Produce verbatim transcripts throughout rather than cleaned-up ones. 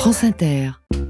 France Inter.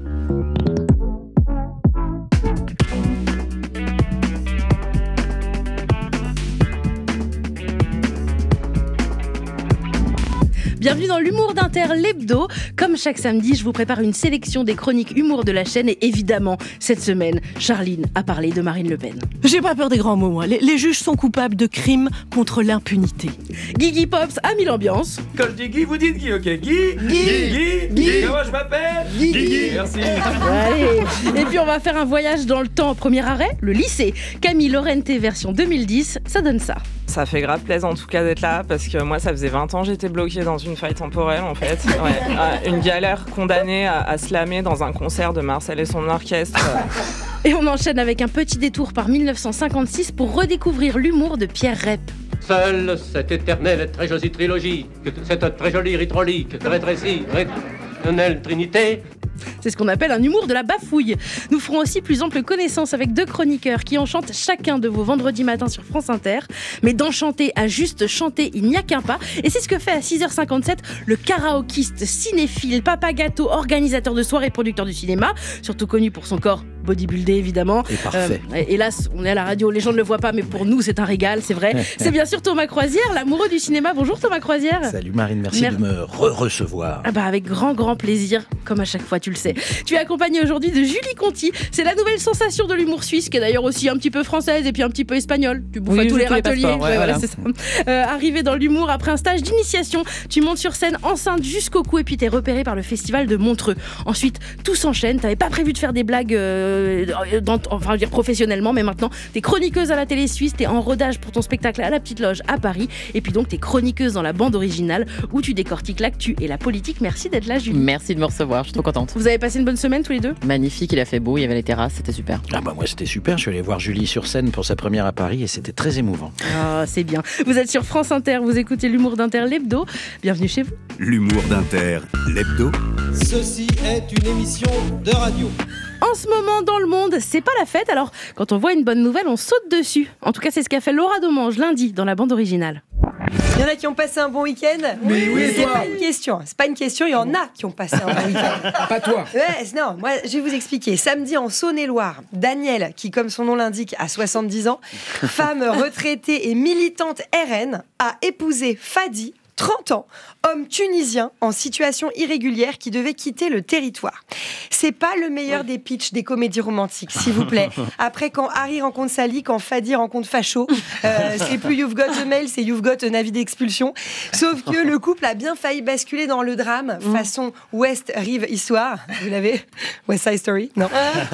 Bienvenue dans l'Humour d'Inter, l'hebdo. Comme chaque samedi, je vous prépare une sélection des chroniques humour de la chaîne. Et évidemment, cette semaine, Charline a parlé de Marine Le Pen. J'ai pas peur des grands mots, moi. Les, les juges sont coupables de crimes contre l'impunité. Guigui Pops a mis l'ambiance. Quand je dis Guy, vous dites Guy, ok? Guy Guy Guy Guy Comment je m'appelle Guy Guy Merci. Allez. Et puis on va faire un voyage dans le temps. Premier arrêt, le lycée. Camille Laurenté version deux mille dix, ça donne ça. Ça fait grave plaisir en tout cas d'être là parce que moi ça faisait vingt ans j'étais bloquée dans une faille temporelle en fait. Ouais, une galère condamnée à, à slammer dans un concert de Marcel et son orchestre. Et on enchaîne avec un petit détour par dix-neuf cent cinquante-six pour redécouvrir l'humour de Pierre Rep. Seule cette éternelle et très jolie trilogie, cette très jolie rythmolique, très rétrécie, éternelle trinité. C'est ce qu'on appelle un humour de la bafouille. Nous ferons aussi plus ample connaissance avec deux chroniqueurs qui enchantent chacun de vos vendredis matins sur France Inter. Mais d'enchanter à juste chanter, il n'y a qu'un pas. Et c'est ce que fait à six heures cinquante-sept le karaokiste, cinéphile, papa gâteau, organisateur de soirées, producteur du cinéma, surtout connu pour son corps bodybuildé évidemment. Et parfait. Euh, hélas, on est à la radio, les gens ne le voient pas, mais pour nous c'est un régal, c'est vrai. C'est bien sûr Thomas Croisière, l'amoureux du cinéma. Bonjour Thomas Croisière. Salut Marine, merci Mer- de me re-recevoir. Ah bah avec grand grand plaisir, comme à chaque fois tu le sais. Tu es accompagné aujourd'hui de Julie Conti, c'est la nouvelle sensation de l'humour suisse, qui est d'ailleurs aussi un petit peu française et puis un petit peu espagnole. Tu bouffes oui, à tous les râteliers. Ouais, ouais, voilà. voilà, c'est ça. Euh, arrivé dans l'humour après un stage d'initiation, tu montes sur scène enceinte jusqu'au cou et puis t'es repéré par le festival de Montreux. Ensuite, tout s'enchaîne. T'avais pas prévu de faire des blagues euh, dans, enfin, je veux dire professionnellement, mais maintenant t'es chroniqueuse à la télé suisse, t'es en rodage pour ton spectacle à la Petite Loge à Paris, et puis donc t'es chroniqueuse dans la bande originale où tu décortiques l'actu et la politique. Merci d'être là, Julie. Merci de me recevoir, je suis trop contente. Vous avez passé une bonne semaine tous les deux? Magnifique, il a fait beau, il y avait les terrasses, c'était super. Ah bah moi c'était super, je suis allé voir Julie sur scène pour sa première à Paris et c'était très émouvant. Ah, c'est bien. Vous êtes sur France Inter, vous écoutez l'humour d'Inter, l'hebdo. Bienvenue chez vous. L'humour d'Inter, l'hebdo. Ceci est une émission de radio. En ce moment, dans le monde, c'est pas la fête, alors quand on voit une bonne nouvelle, on saute dessus. En tout cas, c'est ce qu'a fait Laura Domange lundi dans la bande originale. Il y en a qui ont passé un bon week-end. Mais oui, c'est toi. pas une question. C'est pas une question. Il y en a qui ont passé un bon week-end. Pas toi. Ouais, non, moi, je vais vous expliquer. Samedi, en Saône-et-Loire, Danielle, qui, comme son nom l'indique, a soixante-dix ans, femme retraitée et militante R N, a épousé Fadi, trente ans, homme tunisien en situation irrégulière qui devait quitter le territoire. C'est pas le meilleur des pitchs des comédies romantiques, s'il vous plaît. Après, quand Harry rencontre Sally, quand Fadi rencontre Facho, euh, c'est plus You've Got a Mail, c'est You've Got un avis d'expulsion. Sauf que le couple a bien failli basculer dans le drame, façon West Rive Histoire. Vous l'avez? West Side Story? Non.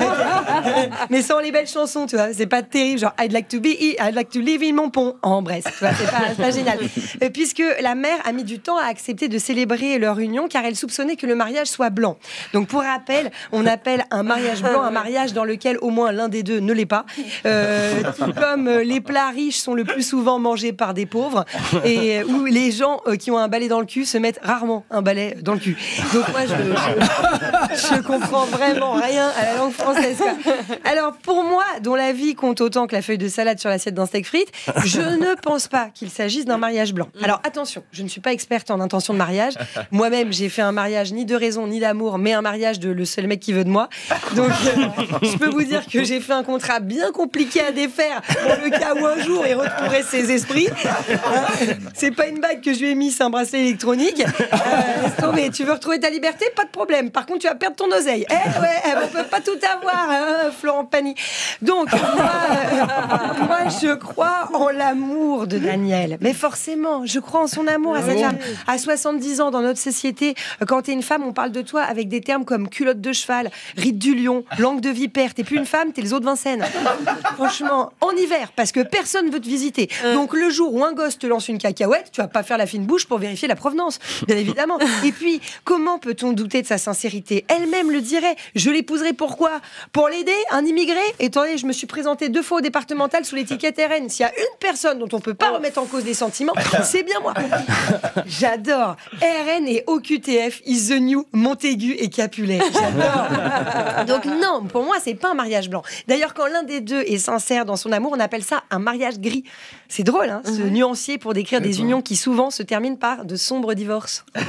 Mais sans les belles chansons, tu vois. C'est pas terrible, genre I'd like to be, I'd like to live in mon pont en Bresse. Tu vois, c'est pas, c'est pas génial. Euh, puisque la mère a mis du temps à accepter de célébrer leur union car elle soupçonnait que le mariage soit blanc. Donc pour rappel, on appelle un mariage blanc un mariage dans lequel au moins l'un des deux ne l'est pas. Euh, tout comme les plats riches sont le plus souvent mangés par des pauvres et où les gens qui ont un balai dans le cul se mettent rarement un balai dans le cul. Donc moi je, je, je comprends vraiment rien à la langue française. Quoi. Alors pour moi, dont la vie compte autant que la feuille de salade sur l'assiette d'un steak frites, je ne pense pas qu'il s'agisse d'un mariage blanc. Alors attention, je ne suis pas experte en intention de mariage. Moi-même, j'ai fait un mariage ni de raison ni d'amour, mais un mariage de le seul mec qui veut de moi. Donc, euh, je peux vous dire que j'ai fait un contrat bien compliqué à défaire pour le cas où un jour il retrouverait ses esprits. Euh, c'est pas une bague que je lui ai mis, c'est un bracelet électronique. Euh, non, mais tu veux retrouver ta liberté, pas de problème. Par contre, tu vas perdre ton oseille. Eh ouais, on peut pas tout avoir, hein, Florent Pagny. Donc, moi, euh, moi, je crois en l'amour de Daniel. Mais forcément, je crois en son amour à cette femme. À soixante-dix ans, dans notre société, quand t'es une femme, on parle de toi avec des termes comme culotte de cheval, ride du lion, langue de vipère. T'es plus une femme, t'es les eaux de Vincennes. Franchement, en hiver, parce que personne veut te visiter. Donc le jour où un gosse te lance une cacahuète, tu vas pas faire la fine bouche pour vérifier la provenance, bien évidemment. Et puis, comment peut-on douter de sa sincérité? Elle-même le dirait. Je l'épouserai pourquoi? Pour l'aider, un immigré? Étant donné, je me suis présentée deux fois au départemental sous l'étiquette R N. S'il y a une personne dont on peut pas remettre en cause des sentiments, c'est bien moi. J'adore. R N et O Q T F is the new Montaigu et Capulet. J'adore. Donc non, pour moi, c'est pas un mariage blanc. D'ailleurs, quand l'un des deux est sincère dans son amour, on appelle ça un mariage gris. C'est drôle, hein, ce nuancier pour décrire des unions qui souvent se terminent par de sombres divorces. Oh.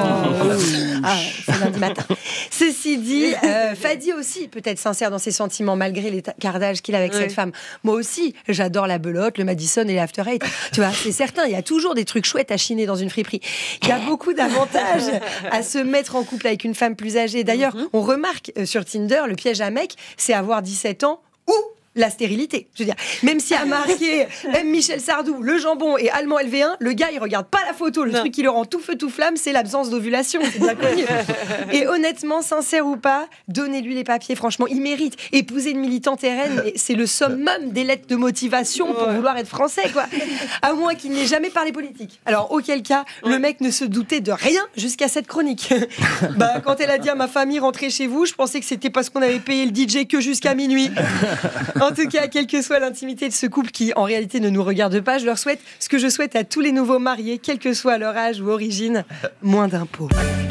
Ah, c'est lundi matin. Ceci dit, euh, Fadi aussi peut être sincère dans ses sentiments malgré les cardages qu'il a avec ouais. cette femme. Moi aussi, j'adore la belote, le Madison et les After Eight. Tu vois, c'est certain, il y a toujours des trucs chouettes à chiner dans une friperie. Il y a beaucoup d'avantages à se mettre en couple avec une femme plus âgée. D'ailleurs, on remarque euh, sur Tinder, le piège à mec, c'est avoir dix-sept ans ou la stérilité. Je veux dire, même si a marqué M. Michel Sardou, le jambon et allemand L V un, le gars, il regarde pas la photo. Le non. truc qui le rend tout feu, tout flamme, c'est l'absence d'ovulation. C'est bien connu. Et honnêtement, sincère ou pas, donnez-lui les papiers. Franchement, il mérite. Épouser une militante R N, c'est le summum des lettres de motivation pour vouloir être français, quoi. À moins qu'il n'ait jamais parlé politique. Alors, auquel cas, ouais. le mec ne se doutait de rien jusqu'à cette chronique. Bah, quand elle a dit à ma famille, rentrez chez vous, je pensais que c'était parce qu'on avait payé le D J que jusqu'à minuit. En tout cas, quelle que soit l'intimité de ce couple qui, en réalité, ne nous regarde pas, je leur souhaite ce que je souhaite à tous les nouveaux mariés, quel que soit leur âge ou origine, moins d'impôts.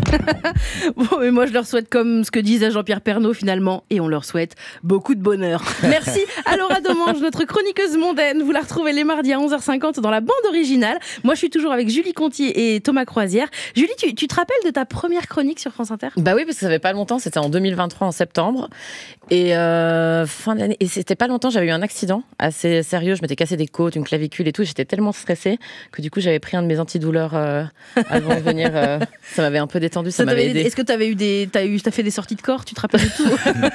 Bon, mais moi, je leur souhaite comme ce que disait Jean-Pierre Pernaut, finalement, et on leur souhaite beaucoup de bonheur. Merci à Laura Domange, notre chroniqueuse mondaine. Vous la retrouvez les mardis à onze heures cinquante dans la bande originale. Moi, je suis toujours avec Julie Conti et Thomas Croisière. Julie, tu, tu te rappelles de ta première chronique sur France Inter ? Bah oui, parce que ça fait pas longtemps, c'était en deux mille vingt-trois, en septembre. Et euh, fin d'année. Et c'était pas longtemps, j'avais eu un accident assez sérieux. Je m'étais cassé des côtes, une clavicule et tout. J'étais tellement stressée que du coup, j'avais pris un de mes antidouleurs euh, avant de venir. Euh, ça m'avait un peu détendu, ça, ça m'avait aidé. Est-ce que tu avais eu des, t'as eu, t'as fait des sorties de corps ? Tu te rappelles de tout ?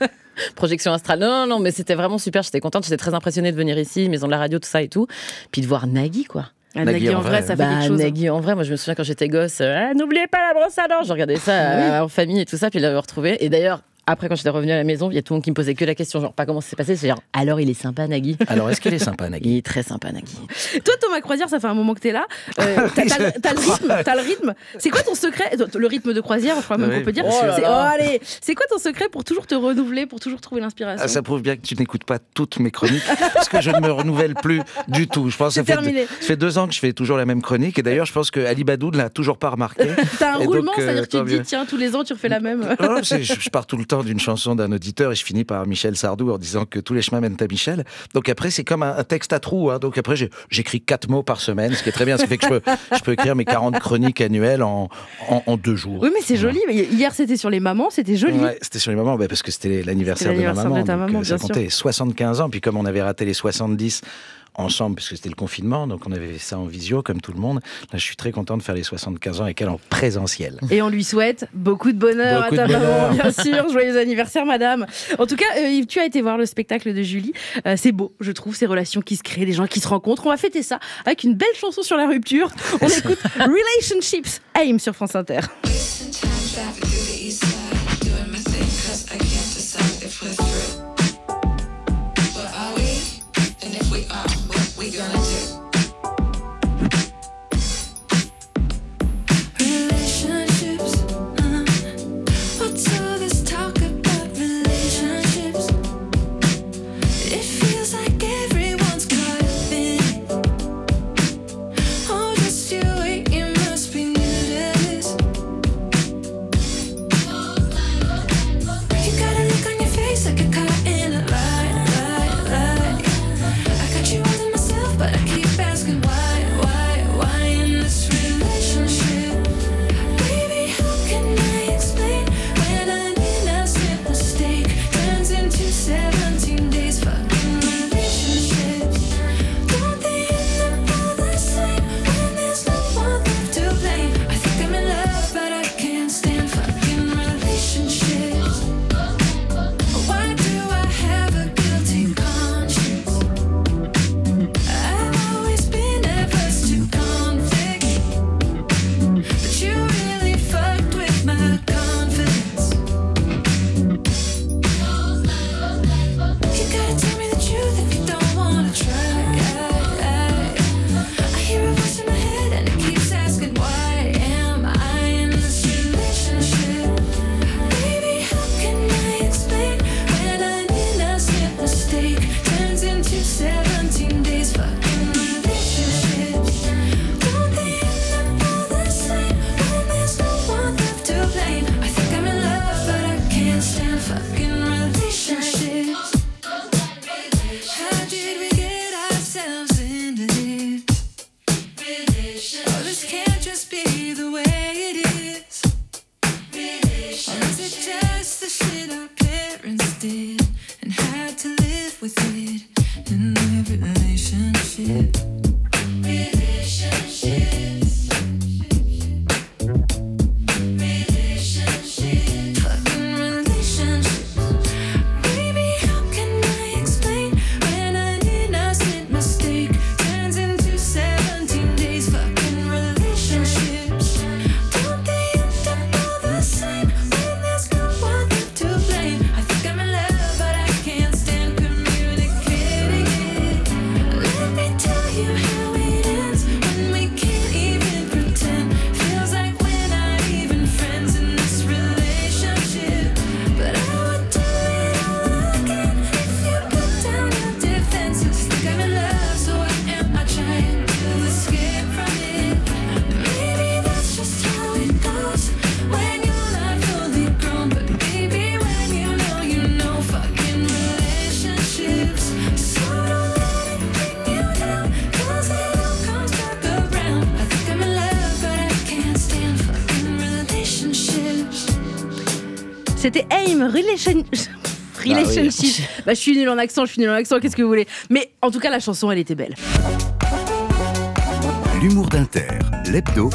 Projection astrale. Non, non, non, mais c'était vraiment super. J'étais contente, j'étais très impressionnée de venir ici, maison de la radio, tout ça et tout. Puis de voir Nagui, quoi. Ah, Nagui, Nagui en vrai, vrai ça fait bah, quelque chose. Nagui en vrai, moi je me souviens quand j'étais gosse, euh, n'oubliez pas la brosse à dents. Je regardais ça euh, en famille et tout ça, puis je l'avais retrouvé. Et d'ailleurs, après, quand j'étais revenue à la maison, il y a tout le monde qui me posait que la question, genre, pas comment ça s'est passé, c'est genre, alors il est sympa, Nagui. Alors, est-ce qu'il est sympa, Nagui ? Il est très sympa, Nagui. Toi, Thomas Croisière, ça fait un moment que t'es là. Euh, t'as, t'as, t'as le rythme, t'as le rythme. C'est quoi ton secret ? Le rythme de Croisière, je crois même oui, qu'on peut dire. Oh c'est, oh, allez, c'est quoi ton secret pour toujours te renouveler, pour toujours trouver l'inspiration ? Ah, ça prouve bien que tu n'écoutes pas toutes mes chroniques, parce que je ne me renouvelle plus du tout. Je pense c'est que ça terminé. fait, ça fait deux ans que je fais toujours la même chronique, et d'ailleurs, je pense que Ali Badou ne l'a toujours pas remarqué. T'as un et roulement, donc, c'est-à-dire euh, que tu te dis, tiens, tous les ans, tu refais la même. Non, c'est, je, je pars tout le temps d'une chanson d'un auditeur et je finis par Michel Sardou en disant que tous les chemins mènent à Michel. Donc après, c'est comme un, un texte à trous. Hein. Donc après, j'ai, j'écris quatre mots par semaine, ce qui est très bien. Ce qui fait que je peux, je peux écrire mes quarante chroniques annuelles en, en, en deux jours. Oui, mais c'est joli. Ouais. Hier, c'était sur les mamans, c'était joli. Ouais, c'était sur les mamans, bah, parce que c'était l'anniversaire, c'était l'anniversaire de ma maman. De ta maman, donc, bien ça comptait sûr. soixante-quinze ans. Puis comme on avait raté les soixante-dix ensemble, parce que c'était le confinement, donc on avait fait ça en visio, comme tout le monde. Là, je suis très content de faire les soixante-quinze ans avec elle en présentiel. Et on lui souhaite beaucoup de bonheur beaucoup à ta de maman, bien sûr. Joyeux anniversaire, madame. En tout cas, euh, tu as été voir le spectacle de Julie. Euh, c'est beau, je trouve, ces relations qui se créent, des gens qui se rencontrent. On va fêter ça avec une belle chanson sur la rupture. On écoute Relationships, Aim sur France Inter. Oh, C'était Aim, Relation... Relationship. Bah, oui. bah, je suis nulle en accent, je suis nulle en accent, qu'est-ce que vous voulez. Mais en tout cas, la chanson, elle était belle. L'humour d'Inter, l'hebdo,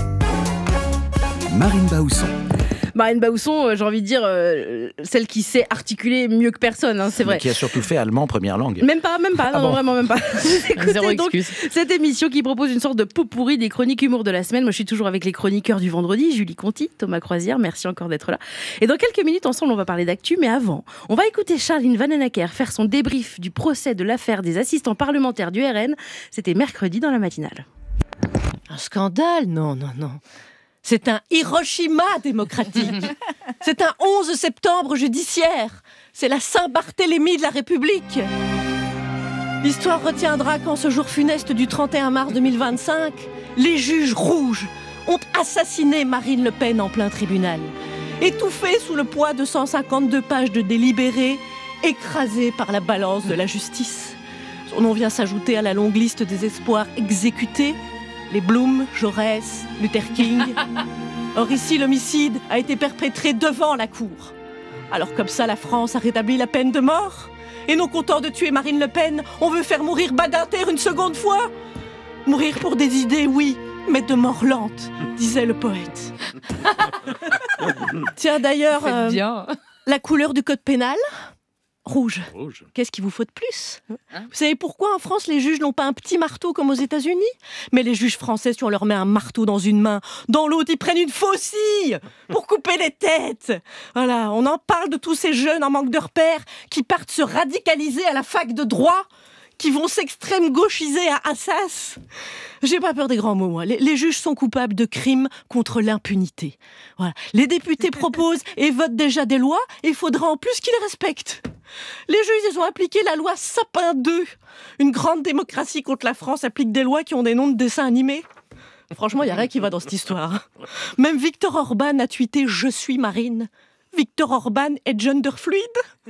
Marine Baousson. Marine Baousson, euh, j'ai envie de dire, euh, celle qui sait articuler mieux que personne, hein, c'est vrai. Mais qui a surtout fait allemand première langue. Même pas, même pas, non, ah bon. vraiment même pas. Zéro donc excuse. Cette émission qui propose une sorte de pot pourri des chroniques humour de la semaine. Moi, je suis toujours avec les chroniqueurs du vendredi, Julie Conti, Thomas Croisière, merci encore d'être là. Et dans quelques minutes, ensemble, on va parler d'actu, mais avant, on va écouter Charline Vanhoenacker faire son débrief du procès de l'affaire des assistants parlementaires du R N. C'était mercredi dans la matinale. Un scandale ? Non, non, non. C'est un Hiroshima démocratique. C'est un onze septembre judiciaire. C'est la Saint-Barthélemy de la République. L'histoire retiendra qu'en ce jour funeste du trente et un mars deux mille vingt-cinq, les juges rouges ont assassiné Marine Le Pen en plein tribunal. Étouffée sous le poids de cent cinquante-deux pages de délibérés, écrasée par la balance de la justice. Son nom vient s'ajouter à la longue liste des espoirs exécutés. Les Blum, Jaurès, Luther King. Or ici, l'homicide a été perpétré devant la cour. Alors comme ça, la France a rétabli la peine de mort. Et non content de tuer Marine Le Pen, on veut faire mourir Badinter une seconde fois. Mourir pour des idées, oui, mais de mort lente, disait le poète. Tiens, d'ailleurs, euh, bien. La couleur du code pénal ? Rouge. Rouge. Qu'est-ce qu'il vous faut de plus ? Hein ? Vous savez pourquoi en France les juges n'ont pas un petit marteau comme aux États-Unis ? Mais les juges français, si on leur met un marteau dans une main, dans l'autre ils prennent une faucille pour couper les têtes. Voilà, on en parle de tous ces jeunes en manque de repères qui partent se radicaliser à la fac de droit, qui vont s'extrême gauchiser à Assas. J'ai pas peur des grands mots, moi. Les, les juges sont coupables de crimes contre l'impunité. Voilà. Les députés proposent et votent déjà des lois, et il faudra en plus qu'ils les respectent. Les juges, ils ont appliqué la loi Sapin deux. Une grande démocratie contre la France applique des lois qui ont des noms de dessins animés. Franchement, il n'y a rien qui va dans cette histoire. Même Viktor Orban a tweeté « Je suis Marine ». Viktor Orban est genderfluide.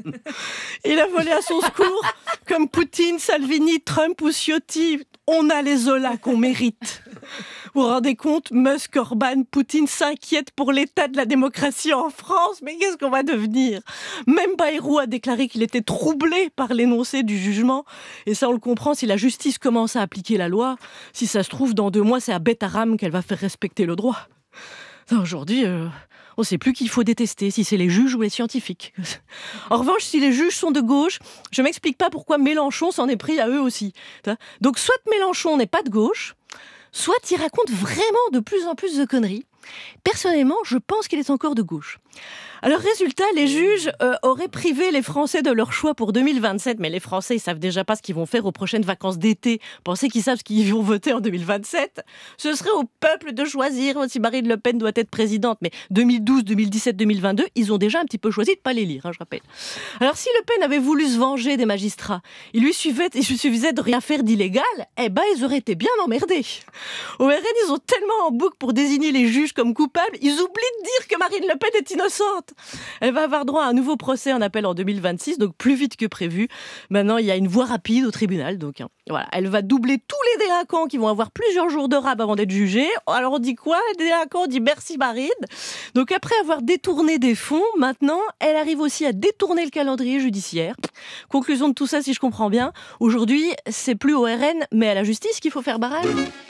Il a volé à son secours, comme Poutine, Salvini, Trump ou Ciotti. On a les Zola qu'on mérite. Vous vous rendez compte, Musk, Orban, Poutine s'inquiètent pour l'état de la démocratie en France. Mais qu'est-ce qu'on va devenir ? Même Bayrou a déclaré qu'il était troublé par l'énoncé du jugement. Et ça, on le comprend, si la justice commence à appliquer la loi, si ça se trouve, dans deux mois, c'est à Beth Haram qu'elle va faire respecter le droit. Aujourd'hui... Euh... on ne sait plus qui il faut détester, si c'est les juges ou les scientifiques. En revanche, si les juges sont de gauche, je ne m'explique pas pourquoi Mélenchon s'en est pris à eux aussi. Donc soit Mélenchon n'est pas de gauche, soit il raconte vraiment de plus en plus de conneries. Personnellement, je pense qu'il est encore de gauche. Alors résultat, les juges euh, auraient privé les Français de leur choix pour deux mille vingt-sept, mais les Français, ils savent déjà pas ce qu'ils vont faire aux prochaines vacances d'été. Pensez qu'ils savent ce qu'ils vont voter en deux mille vingt-sept. Ce serait au peuple de choisir si Marine Le Pen doit être présidente. Mais deux mille douze, deux mille dix-sept, deux mille vingt-deux, ils ont déjà un petit peu choisi de pas les lire, hein, je rappelle. Alors si Le Pen avait voulu se venger des magistrats, il lui suffisait, il lui suffisait de rien faire d'illégal, eh ben ils auraient été bien emmerdés. Au R N, ils ont tellement en boucle pour désigner les juges comme coupables, ils oublient de dire que Marine Le Pen est innocente. Elle va avoir droit à un nouveau procès en appel en deux mille vingt-six, donc plus vite que prévu. Maintenant, il y a une voie rapide au tribunal, donc hein, voilà. Elle va doubler tous les délinquants qui vont avoir plusieurs jours de rab avant d'être jugés. Alors on dit quoi ? Les délinquants, on dit merci Marine. Donc après avoir détourné des fonds, maintenant, elle arrive aussi à détourner le calendrier judiciaire. Conclusion de tout ça, si je comprends bien, aujourd'hui, c'est plus au R N, mais à la justice qu'il faut faire barrage.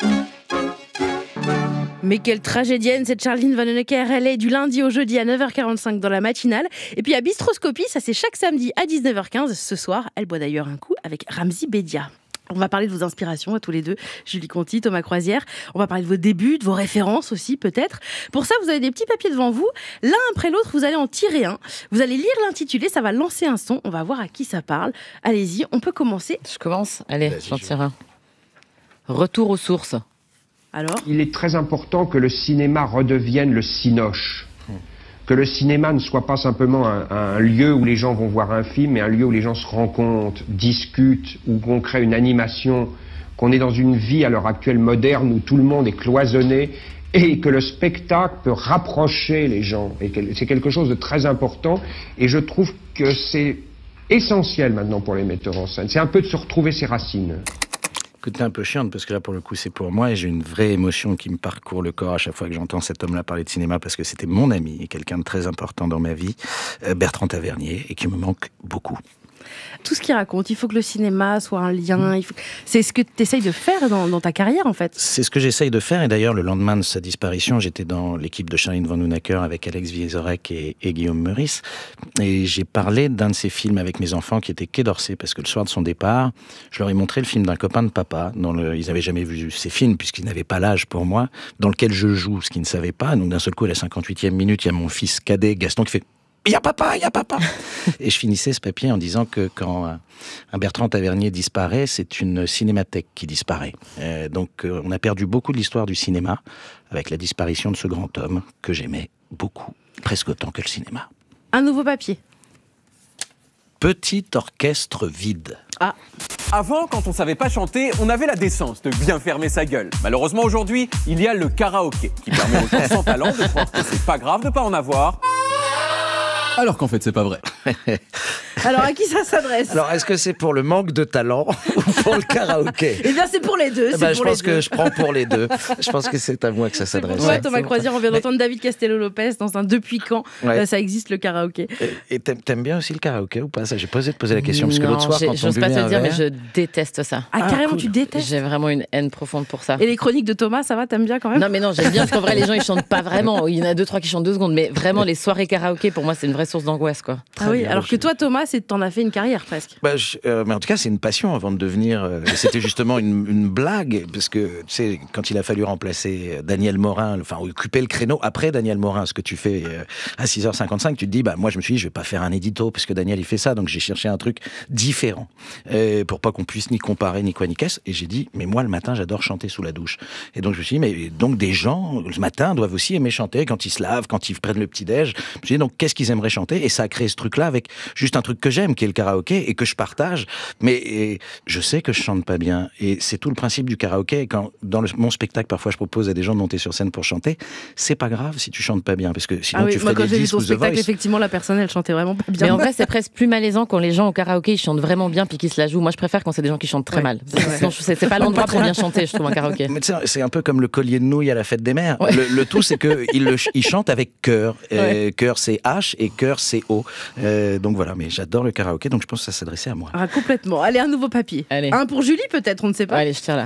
Mais quelle tragédienne cette Charline Vanhoenacker, elle est du lundi au jeudi à neuf heures quarante-cinq dans la matinale. Et puis à Bistroscopie, ça c'est chaque samedi à dix-neuf heures quinze. Ce soir, elle boit d'ailleurs un coup avec Ramzi Bedia. On va parler de vos inspirations à tous les deux, Julie Conti, Thomas Croisière. On va parler de vos débuts, de vos références aussi peut-être. Pour ça, vous avez des petits papiers devant vous. L'un après l'autre, vous allez en tirer un. Vous allez lire l'intitulé, ça va lancer un son. On va voir à qui ça parle. Allez-y, on peut commencer. Je commence. Allez, j'en tire un. Retour aux sources. Alors ? Il est très important que le cinéma redevienne le cinoche. Que le cinéma ne soit pas simplement un, un lieu où les gens vont voir un film, mais un lieu où les gens se rencontrent, discutent, où on crée une animation, qu'on est dans une vie à l'heure actuelle moderne où tout le monde est cloisonné et que le spectacle peut rapprocher les gens. Et que c'est quelque chose de très important et je trouve que c'est essentiel maintenant pour les metteurs en scène. C'est un peu de se retrouver ses racines. Côté un peu chiante, parce que là, pour le coup, c'est pour moi, et j'ai une vraie émotion qui me parcourt le corps à chaque fois que j'entends cet homme-là parler de cinéma, parce que c'était mon ami et quelqu'un de très important dans ma vie, euh, Bertrand Tavernier, et qui me manque beaucoup. Tout ce qu'il raconte, il faut que le cinéma soit un lien. Il faut... C'est ce que tu essayes de faire dans, dans ta carrière, en fait. C'est ce que j'essaye de faire. Et d'ailleurs, le lendemain de sa disparition, j'étais dans l'équipe de Charline Van Hoonacker avec Alex Viesorek et, et Guillaume Meurice. Et j'ai parlé d'un de ses films avec mes enfants qui était Quai d'Orsay. Parce que le soir de son départ, je leur ai montré le film d'un copain de papa. Dans le... Ils n'avaient jamais vu ces films, puisqu'ils n'avaient pas l'âge pour moi, dans lequel je joue, ce qu'ils ne savaient pas. Donc d'un seul coup, à la cinquante-huitième minute, il y a mon fils cadet, Gaston, qui fait... « Il y a papa, il y a papa !» Et je finissais ce papier en disant que quand un Bertrand Tavernier disparaît, c'est une cinémathèque qui disparaît. Euh, donc euh, on a perdu beaucoup de l'histoire du cinéma avec la disparition de ce grand homme que j'aimais beaucoup, presque autant que le cinéma. Un nouveau papier. Petit orchestre vide. Ah. Avant, quand on savait pas chanter, on avait la décence de bien fermer sa gueule. Malheureusement, aujourd'hui, il y a le karaoké qui permet aux gens sans talent de croire que c'est pas grave de pas en avoir. Alors qu'en fait, c'est pas vrai. Alors, à qui ça s'adresse ? Alors, est-ce que c'est pour le manque de talent ou pour le karaoké ? Eh bien, c'est pour les deux. Eh ben, je pense que je prends pour les deux. Je pense que c'est à moi que ça s'adresse. Ouais, Thomas Croisière, on vient d'entendre David Castello-Lopez dans un Depuis quand ouais. euh, ça existe le karaoké. Et, et t'aimes, t'aimes bien aussi le karaoké ou pas ? Ça, j'ai posé de poser la question parce que non, l'autre soir, quand on j'ose pas buvait te un dire, verre... mais je déteste ça. Ah, ah carrément, cool. Tu détestes ? J'ai vraiment une haine profonde pour ça. Et les chroniques de Thomas, ça va, t'aimes bien quand même ? Non, mais non, j'aime bien parce qu'en vrai, les gens ils chantent pas vraiment. Il y en a deux, trois qui chantent deux secondes, mais vraiment les soirées karaoké pour moi, c'est une vraie source d'angoisse, quoi. Ah oui, alors que toi, Thomas, c'est, t'en as fait une carrière presque. Bah, je, euh, mais en tout cas, c'est une passion avant de devenir. Euh, c'était justement une, une blague, parce que tu sais, quand il a fallu remplacer Daniel Morin, enfin occuper le créneau après Daniel Morin, ce que tu fais euh, à six heures cinquante-cinq, tu te dis, bah moi je me suis dit, je vais pas faire un édito, parce que Daniel il fait ça, donc j'ai cherché un truc différent, euh, pour pas qu'on puisse ni comparer ni quoi ni qu'est-ce. Et j'ai dit, mais moi le matin, j'adore chanter sous la douche. Et donc je me suis dit, mais donc des gens le matin doivent aussi aimer chanter quand ils se lavent, quand ils prennent le petit déj. Je me suis dit, donc qu'est-ce qu'ils aimeraient chanter ? Et ça a créé ce truc-là avec juste un truc que j'aime, qui est le karaoké, et que je partage, mais je sais que je chante pas bien, et c'est tout le principe du karaoké. Quand dans le, mon spectacle, parfois je propose à des gens de monter sur scène pour chanter, c'est pas grave si tu chantes pas bien, parce que sinon ah oui, tu ferais moi, des disques ou The Voice. Quand j'ai vu ton spectacle, effectivement, la personne, elle chantait vraiment pas bien. Mais en vrai, c'est presque plus malaisant quand les gens au karaoké, ils chantent vraiment bien puis qu'ils se la jouent. Moi, je préfère quand c'est des gens qui chantent très ouais. mal. Parce que sinon, c'est, c'est pas l'endroit pour bien chanter, je trouve, un karaoké. Mais c'est un peu comme le collier de nouilles à la fête des mères. Ouais. Le, le tout, c'est qu'ils il chantent avec cœur. Ouais. Euh, cœur, c'est H, et cœur, c'est O. Euh, donc voilà, mais j'adore le karaoké, donc je pense que ça s'adressait à moi. Ah, complètement. Allez, un nouveau papier. Allez. Un pour Julie, peut-être, on ne sait pas. Allez, je tire là.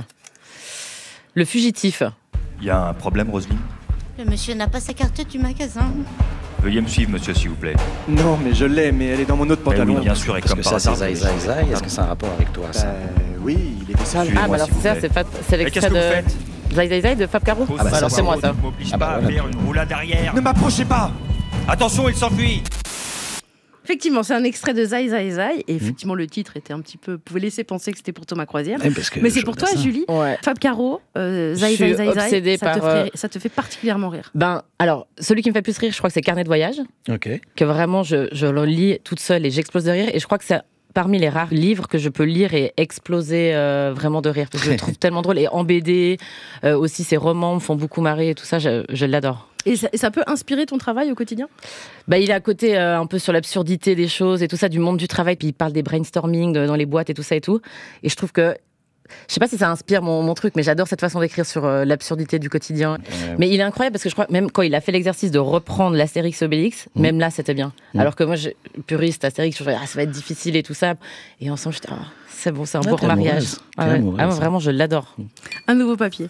Le fugitif. Il y a un problème, Roselyne ? Le monsieur n'a pas sa carte du magasin. Veuillez me suivre, monsieur, s'il vous plaît. Non, mais je l'ai, mais elle est dans mon autre pantalon. Oui, bien sûr, et parce comme que par ça, hasard. c'est Zai Zai Zai. Est-ce que c'est un rapport avec toi, ça ? Bah, oui, il était sale. Ah, bah alors c'est ça, c'est, pas, c'est l'extrait de Zai Zai Zai de Fab Caro. Ah, bah alors c'est moi, ça. Ne m'oblige ah, bah, pas à voilà. faire une roulade arrière. Ne m'approchez pas ! Attention, il s'enfuit. Effectivement, c'est un extrait de Zai Zai Zai, et effectivement, mmh. le titre était un petit peu, pouvait laisser penser que c'était pour Thomas Croisière. Ouais, mais c'est pour toi, ça. Julie. Ouais. Fab Caro, euh, Zai Zai Zai Zai, ça, par, te fait, ça te fait particulièrement rire. Ben, alors, celui qui me fait plus rire, je crois que c'est Carnet de voyage. Ok. Que vraiment, je, je le lis toute seule et j'explose de rire, et je crois que c'est parmi les rares livres que je peux lire et exploser euh, vraiment de rire, parce que je le trouve tellement drôle. Et en B D, euh, aussi, ses romans me font beaucoup marrer et tout ça, je, je l'adore. Et ça, et ça peut inspirer ton travail au quotidien ? Bah, il est à côté euh, un peu sur l'absurdité des choses et tout ça, du monde du travail, puis il parle des brainstorming de, dans les boîtes et tout ça et tout. Et je trouve que, je sais pas si ça inspire mon, mon truc, mais j'adore cette façon d'écrire sur euh, l'absurdité du quotidien. Euh... Mais il est incroyable parce que je crois, même quand il a fait l'exercice de reprendre l'Astérix Obélix, mmh. même là c'était bien. Mmh. Alors que moi, je, puriste, Astérix, je me disais, ah, ça va être difficile et tout ça. Et ensemble, j'étais, oh, c'est bon, c'est un ouais, beau mariage. Ah, ouais. ah, vraiment, je l'adore. Un nouveau papier.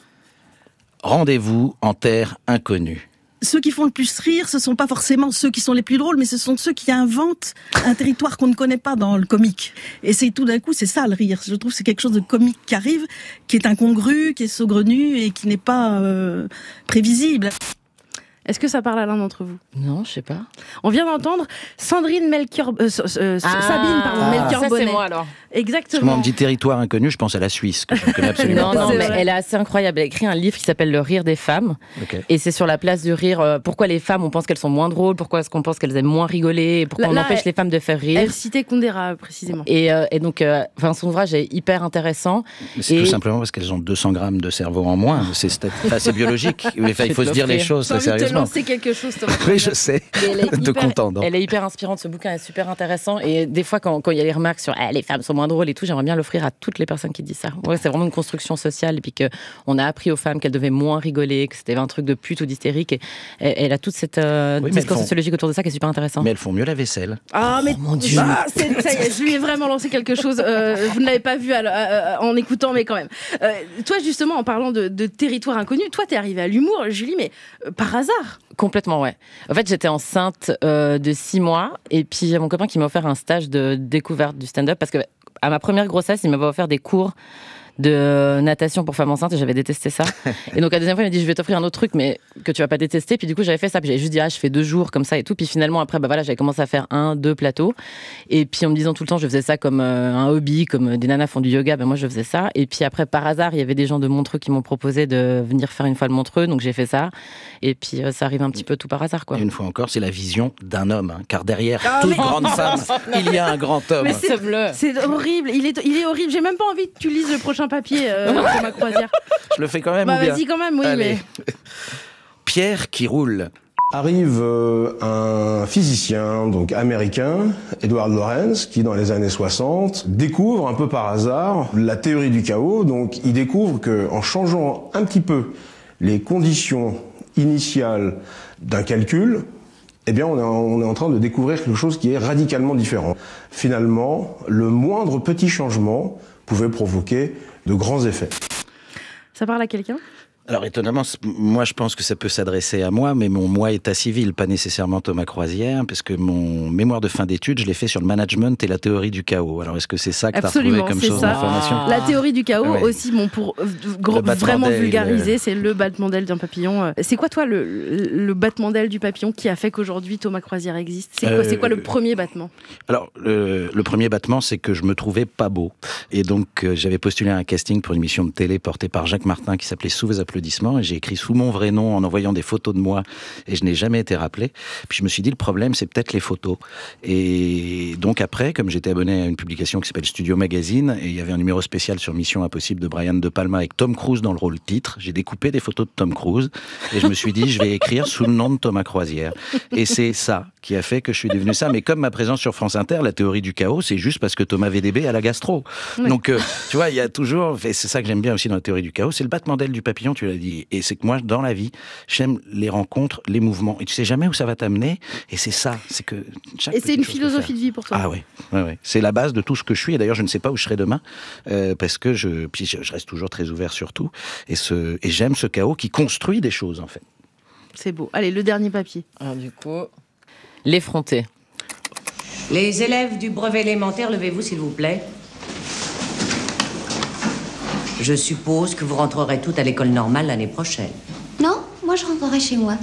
Rendez-vous en terre inconnue. Ceux qui font le plus rire, ce ne sont pas forcément ceux qui sont les plus drôles, mais ce sont ceux qui inventent un territoire qu'on ne connaît pas dans le comique. Et c'est tout d'un coup, c'est ça le rire. Je trouve que c'est quelque chose de comique qui arrive, qui est incongru, qui est saugrenu et qui n'est pas euh, prévisible. Est-ce que ça parle à l'un d'entre vous ? Non, je sais pas. On vient d'entendre Sandrine Melchior... Euh, euh, ah, Sabine, pardon, ah, Melchior ça, Bonnet. C'est moi, alors. Exactement. Moi, on me dit territoire inconnu, je pense à la Suisse, que je ne connais absolument non, pas. Non, mais elle est assez incroyable. Elle a écrit un livre qui s'appelle Le rire des femmes. Okay. Et c'est sur la place du rire. Euh, pourquoi les femmes, on pense qu'elles sont moins drôles, pourquoi est-ce qu'on pense qu'elles aiment moins rigoler, et pourquoi là, on là, empêche elle, les femmes de faire rire. Elle citait Kundera, précisément. Et, euh, et donc, euh, son ouvrage est hyper intéressant. Mais c'est et... tout simplement parce qu'elles ont deux cents grammes de cerveau en moins. C'est, c'est, c'est biologique. Enfin, il faut se dire les choses très sérieusement. lancé quelque chose, Thomas. Oui, je sais. Elle est, de hyper, content, non elle est hyper inspirante, ce bouquin est super intéressant. Et des fois, quand, quand il y a les remarques sur eh, les femmes sont moins drôles et tout, j'aimerais bien l'offrir à toutes les personnes qui disent ça. Ouais, c'est vraiment une construction sociale. Et puis qu'on a appris aux femmes qu'elles devaient moins rigoler, que c'était un truc de pute ou d'hystérique. Et, et elle a toute cette euh, oui, discours font... sociologique autour de ça qui est super intéressant. Mais elles font mieux la vaisselle. Ah, mais oh, mon Dieu. Ah, c'est, ça y est, je lui ai vraiment lancé quelque chose. Euh, vous ne l'avez pas vu à, à, à, en écoutant, mais quand même. Euh, toi, justement, en parlant de, de territoire inconnu, toi, t'es arrivée à l'humour, Julie, mais euh, par hasard. Complètement, ouais. En fait, j'étais enceinte euh, de six mois et puis il y a mon copain qui m'a offert un stage de découverte du stand-up parce que à ma première grossesse, il m'avait offert des cours de natation pour femmes enceintes et j'avais détesté ça. Et donc la deuxième fois, il m'a dit je vais t'offrir un autre truc mais que tu vas pas détester. Puis du coup, j'avais fait ça. Puis j'avais juste dit ah, je fais deux jours comme ça et tout. Puis finalement après, bah voilà, j'avais commencé à faire un, deux plateaux. Et puis en me disant tout le temps, je faisais ça comme euh, un hobby, comme des nanas font du yoga. Ben moi, je faisais ça. Et puis après, par hasard, il y avait des gens de Montreux qui m'ont proposé de venir faire une fois le Montreux. Donc j'ai fait ça. Et puis euh, ça arrive un petit peu tout par hasard, quoi. Et une fois encore, c'est la vision d'un homme, hein, car derrière ah, toute mais... grande femme, il y a un grand homme. Mais c'est, c'est horrible. Il est, il est horrible. J'ai même pas envie que tu lises le prochain papier. Euh... Thomas Croisière. Je le fais quand même bah, ou bien vas-y quand même, oui, Allez. mais... Pierre qui roule. Arrive euh, un physicien donc américain, Edward Lorenz, qui dans les années soixante découvre un peu par hasard la théorie du chaos. Donc il découvre que en changeant un petit peu les conditions initiales d'un calcul, eh bien on est, en, on est en train de découvrir quelque chose qui est radicalement différent. Finalement, le moindre petit changement pouvait provoquer de grands effets. Ça parle à quelqu'un ? Alors étonnamment, moi je pense que ça peut s'adresser à moi, mais mon moi état civil, pas nécessairement Thomas Croisière, parce que mon mémoire de fin d'études, je l'ai fait sur le management et la théorie du chaos. Alors est-ce que c'est ça que tu as retrouvé comme chose d'information ? La théorie du chaos, ouais. aussi, bon, pour gros, vraiment vulgariser, le... c'est le battement d'aile d'un papillon. C'est quoi toi le, le battement d'aile du papillon qui a fait qu'aujourd'hui Thomas Croisière existe ? C'est quoi, euh... c'est quoi le premier battement ? Alors le, le premier battement, c'est que je me trouvais pas beau. Et donc euh, j'avais postulé à un casting pour une émission de télé portée par Jacques Martin qui s'appelait Sous vos applaudissements. Et j'ai écrit sous mon vrai nom en envoyant des photos de moi et je n'ai jamais été rappelé. Puis je me suis dit le problème c'est peut-être les photos. Et donc après, comme j'étais abonné à une publication qui s'appelle Studio Magazine et il y avait un numéro spécial sur Mission Impossible de Brian De Palma avec Tom Cruise dans le rôle titre, j'ai découpé des photos de Tom Cruise et je me suis dit je vais écrire sous le nom de Thomas Croisière. Et c'est ça qui a fait que je suis devenu ça. Mais comme ma présence sur France Inter, la théorie du chaos, c'est juste parce que Thomas V D B a la gastro. Oui. Donc euh, tu vois, il y a toujours, et c'est ça que j'aime bien aussi dans la théorie du chaos, c'est le battement d'aile du papillon, tu l'as dit. Et c'est que moi, dans la vie, j'aime les rencontres, les mouvements. Et tu sais jamais où ça va t'amener. Et c'est ça, c'est que chaque Et c'est une philosophie de vie pour toi. Ah oui, ouais, ouais. C'est la base de tout ce que je suis. Et d'ailleurs, je ne sais pas où je serai demain, euh, parce que je, puis je, je reste toujours très ouvert sur tout. Et, ce, et j'aime ce chaos qui construit des choses, en fait. C'est beau. Allez, le dernier papier. Alors du coup, l'effronté. Les élèves du brevet élémentaire, levez-vous s'il vous plaît. Je suppose que vous rentrerez toutes à l'école normale l'année prochaine. Non, moi je rentrerai chez moi.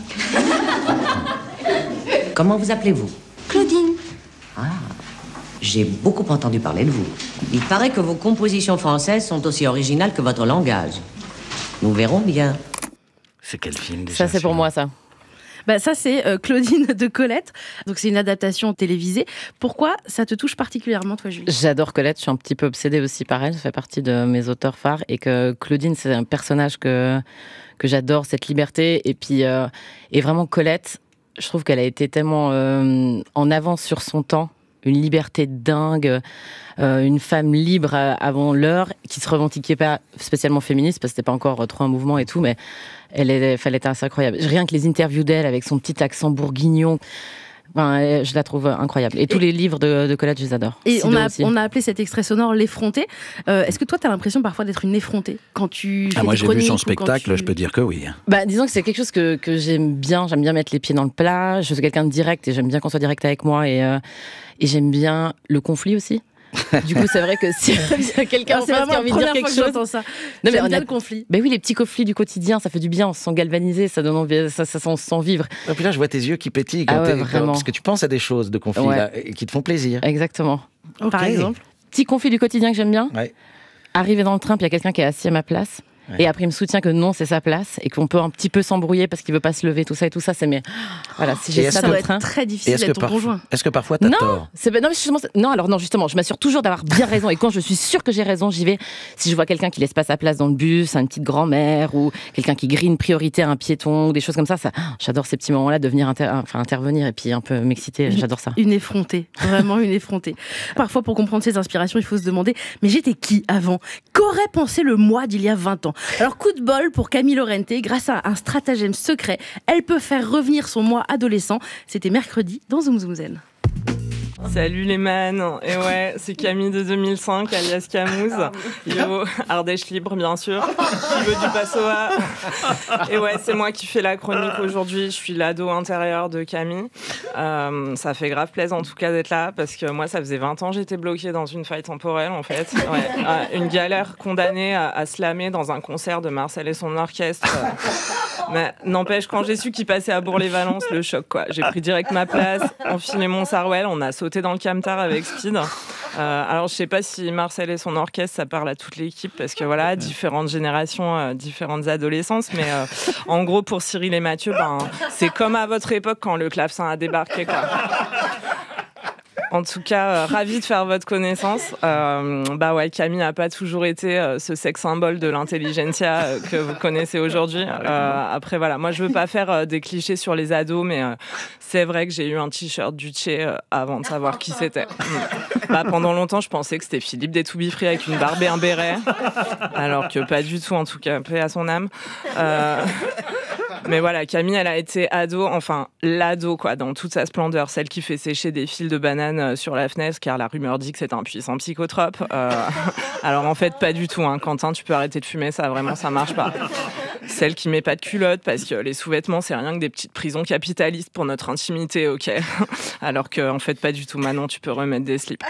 Comment vous appelez-vous ? Claudine. Ah, j'ai beaucoup entendu parler de vous. Il paraît que vos compositions françaises sont aussi originales que votre langage. Nous verrons bien. C'est quel film déjà ? Ça, c'est pour moi, ça. Bah ça c'est euh, Claudine de Colette, donc c'est une adaptation télévisée. Pourquoi ça te touche particulièrement toi Julie ? J'adore Colette, je suis un petit peu obsédée aussi par elle, ça fait partie de mes auteurs phares et que Claudine c'est un personnage que, que j'adore, cette liberté et puis euh, et vraiment Colette, je trouve qu'elle a été tellement euh, en avance sur son temps, une liberté dingue, euh, une femme libre avant l'heure, qui se revendiquait pas spécialement féministe, parce que c'était pas encore trop un mouvement et tout, mais elle, est, elle était assez incroyable. Rien que les interviews d'elle, avec son petit accent bourguignon, ben, je la trouve incroyable. Et, et tous les livres de, de Colette, je les adore. Et on a, on a appelé cet extrait sonore l'effronté. Euh, est-ce que toi, tu as l'impression parfois d'être une effrontée quand tu fais ah, moi, tes j'ai vu son tu... spectacle, je peux dire que oui. Bah, disons que c'est quelque chose que, que j'aime bien. J'aime bien mettre les pieds dans le plat. Je suis quelqu'un de direct et j'aime bien qu'on soit direct avec moi. Et, euh, et j'aime bien le conflit aussi. Du coup, c'est vrai que si y a quelqu'un en face qui a envie de dire quelque chose, ça. Non, J'aime mais bien a... le conflit. Ben oui, les petits conflits du quotidien, ça fait du bien, on se sent galvanisé, ça donne envie, ça, ça, ça on se sent vivre. Et puis là, je vois tes yeux qui pétillent quand ah ouais, quand, parce que tu penses à des choses de conflit ouais. là, qui te font plaisir. Exactement. Okay. Par exemple, petit conflit du quotidien que j'aime bien. Ouais. Arriver dans le train, puis il y a quelqu'un qui est assis à ma place. Ouais. Et après, il me soutient que non, c'est sa place et qu'on peut un petit peu s'embrouiller parce qu'il veut pas se lever, tout ça et tout ça. C'est mais voilà, si j'ai ça ça dans doit le train. être très difficile d'être ton conjoint. Est-ce que parfois t'as non, tort c'est non, mais justement, non, alors non, justement, je m'assure toujours d'avoir bien raison et quand je suis sûre que j'ai raison, j'y vais. Si je vois quelqu'un qui laisse pas sa place dans le bus, une petite grand-mère ou quelqu'un qui grille une priorité à un piéton ou des choses comme ça, ça, j'adore ces petits moments-là de venir inter... enfin, intervenir et puis un peu m'exciter. J'adore ça. Une effrontée, vraiment une effrontée. Parfois, pour comprendre ces inspirations, il faut se demander, mais j'étais qui avant ? Qu'aurait pensé le moi d'il y a vingt ans ? Alors, coup de bol pour Camille Lorente, grâce à un stratagème secret, elle peut faire revenir son moi adolescent. C'était mercredi dans Zoom Zoom Zen. Salut les man, et ouais, c'est Camille de deux mille cinq, alias Camouze. Yo, Ardèche libre bien sûr, qui veut du Passoa. Et ouais, c'est moi qui fais la chronique aujourd'hui, je suis l'ado intérieur de Camille. Euh, ça fait grave plaisir en tout cas d'être là, parce que moi ça faisait vingt ans j'étais bloquée dans une faille temporelle en fait. Ouais, euh, une galère condamnée à, à slammer dans un concert de Marcel et son orchestre. Mais n'empêche, quand j'ai su qu'il passait à Bourg-les-Valences, le choc quoi. J'ai pris direct ma place, enfilé mon sarouel, on a sauté dans le camtar avec Speed. Euh, alors je sais pas si Marcel et son orchestre ça parle à toute l'équipe parce que voilà, différentes générations, euh, différentes adolescences, mais euh, en gros pour Cyril et Mathieu, ben, c'est comme à votre époque quand le clavecin a débarqué quoi. En tout cas, euh, ravi de faire votre connaissance. Euh, bah ouais, Camille n'a pas toujours été euh, ce sex symbole de l'intelligentsia euh, que vous connaissez aujourd'hui. Euh, après, voilà, moi, je veux pas faire euh, des clichés sur les ados, mais euh, c'est vrai que j'ai eu un t-shirt Duce euh, avant de savoir qui c'était. Mmh. Bah, pendant longtemps, je pensais que c'était Philippe des To Be Free avec une barbe et un béret, alors que pas du tout, en tout cas, paix à son âme. Euh... Mais voilà, Camille, elle a été ado, enfin l'ado quoi, dans toute sa splendeur, celle qui fait sécher des fils de bananes sur la fenêtre, car la rumeur dit que c'est un puissant psychotrope. Euh, alors en fait, pas du tout, hein. Quentin, tu peux arrêter de fumer, ça vraiment, ça marche pas. Celle qui met pas de culotte, parce que les sous-vêtements, c'est rien que des petites prisons capitalistes pour notre intimité, ok. Alors que en fait, pas du tout. Manon, tu peux remettre des slips.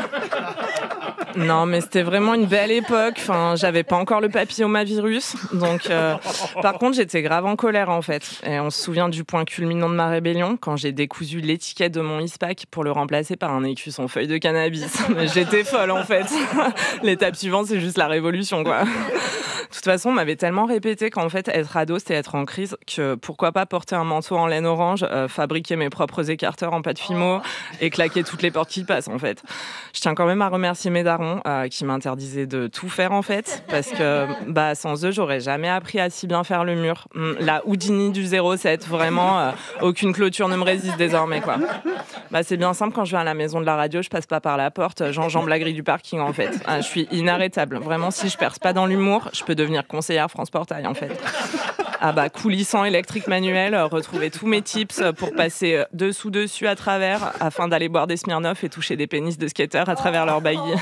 Non, mais c'était vraiment une belle époque. Enfin, j'avais pas encore le papillomavirus. Donc, euh, par contre, j'étais grave en colère, en fait. Et on se souvient du point culminant de ma rébellion, quand j'ai décousu l'étiquette de mon ISPAC pour le remplacer par un écus en feuille de cannabis. Mais j'étais folle, en fait. L'étape suivante, c'est juste la révolution, quoi. De toute façon, on m'avait tellement répété qu'en fait, être ado, c'était être en crise, que pourquoi pas porter un manteau en laine orange, euh, fabriquer mes propres écarteurs en pâte Fimo et claquer toutes les portes qui passent, en fait. Je tiens quand même à remercier mes darons euh, qui m'interdisaient de tout faire, en fait, parce que bah, sans eux, j'aurais jamais appris à si bien faire le mur. La Houdini du zéro sept, vraiment, euh, aucune clôture ne me résiste désormais, quoi. Bah, c'est bien simple, quand je vais à la maison de la radio, je passe pas par la porte, j'enjambe la grille du parking, en fait. Ah, je suis inarrêtable. Vraiment, si je perce pas dans l'humour, je peux devenir conseillère France Portail, en fait. Ah bah, coulissant électrique manuel, euh, retrouver tous mes tips pour passer euh, dessous dessus à travers afin d'aller boire des Smirnoff et toucher des pénis de skateurs à travers leurs baillis.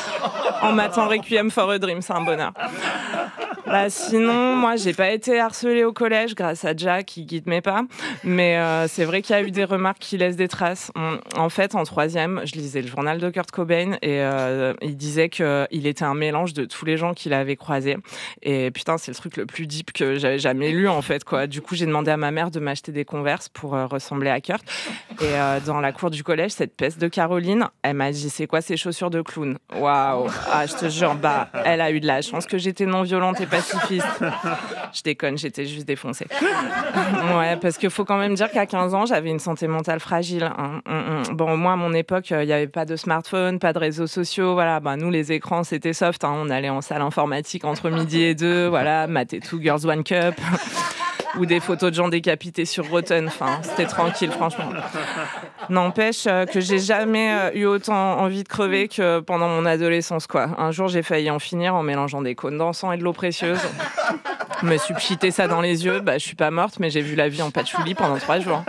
En matant Requiem for a Dream, c'est un bonheur. Bah, sinon, moi, j'ai pas été harcelée au collège grâce à Jack qui guide mes pas, mais euh, c'est vrai qu'il y a eu des remarques qui laissent des traces. En fait, en troisième, je lisais le journal de Kurt Cobain et euh, il disait qu'il était un mélange de tous les gens qu'il avait croisés. Et putain, c'est le truc le plus deep que j'avais jamais lu, en fait, quoi. Du coup, j'ai demandé à ma mère de m'acheter des Converse pour euh, ressembler à Kurt. Et euh, dans la cour du collège, cette peste de Caroline, elle m'a dit, c'est quoi ces chaussures de clown ? Waouh. Ah, je te jure, bah, elle a eu de la chance que j'étais non violente et pacifiste. Je déconne, j'étais juste défoncée. Ouais, parce qu'il faut quand même dire qu'à quinze ans, j'avais une santé mentale fragile. Hein. Bon, moi, à mon époque, il n'y avait pas de smartphone, pas de réseaux sociaux. Voilà, bah, nous, les écrans, c'était soft. Hein. On allait en salle informatique entre midi et deux. Voilà, mater tout Girls One Cup. Ou des photos de gens décapités sur Rotten. Enfin, c'était tranquille, franchement. N'empêche euh, que j'ai jamais euh, eu autant envie de crever que pendant mon adolescence, quoi. Un jour, j'ai failli en finir en mélangeant des cônes d'encens et de l'eau précieuse. Je me suis pchité ça dans les yeux. Bah, je suis pas morte, mais j'ai vu la vie en patchouli pendant trois jours.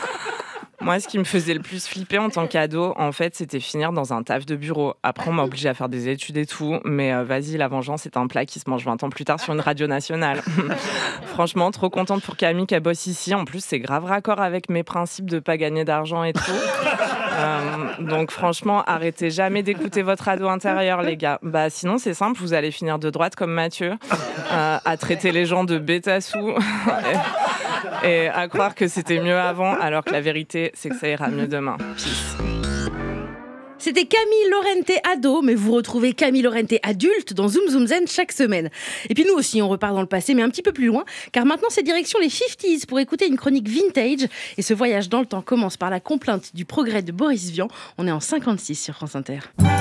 Moi, ce qui me faisait le plus flipper en tant qu'ado, en fait, c'était finir dans un taf de bureau. Après, on m'a obligé à faire des études et tout, mais euh, vas-y, la vengeance, c'est un plat qui se mange vingt ans plus tard sur une radio nationale. Franchement, trop contente pour Camille qu'elle bosse ici. En plus, c'est grave raccord avec mes principes de pas gagner d'argent et tout. Euh, donc, franchement, arrêtez jamais d'écouter votre ado intérieur, les gars. Bah, sinon, c'est simple, vous allez finir de droite comme Mathieu, euh, à traiter les gens de bêta-sous. Et à croire que c'était mieux avant, alors que la vérité, c'est que ça ira mieux demain. Peace. C'était Camille Laurente ado, mais vous retrouvez Camille Laurente adulte dans Zoom Zoom Zen chaque semaine. Et puis nous aussi, on repart dans le passé, mais un petit peu plus loin, car maintenant c'est direction les cinquantaines pour écouter une chronique vintage. Et ce voyage dans le temps commence par la complainte du progrès de Boris Vian. On est en cinquante-six sur France Inter.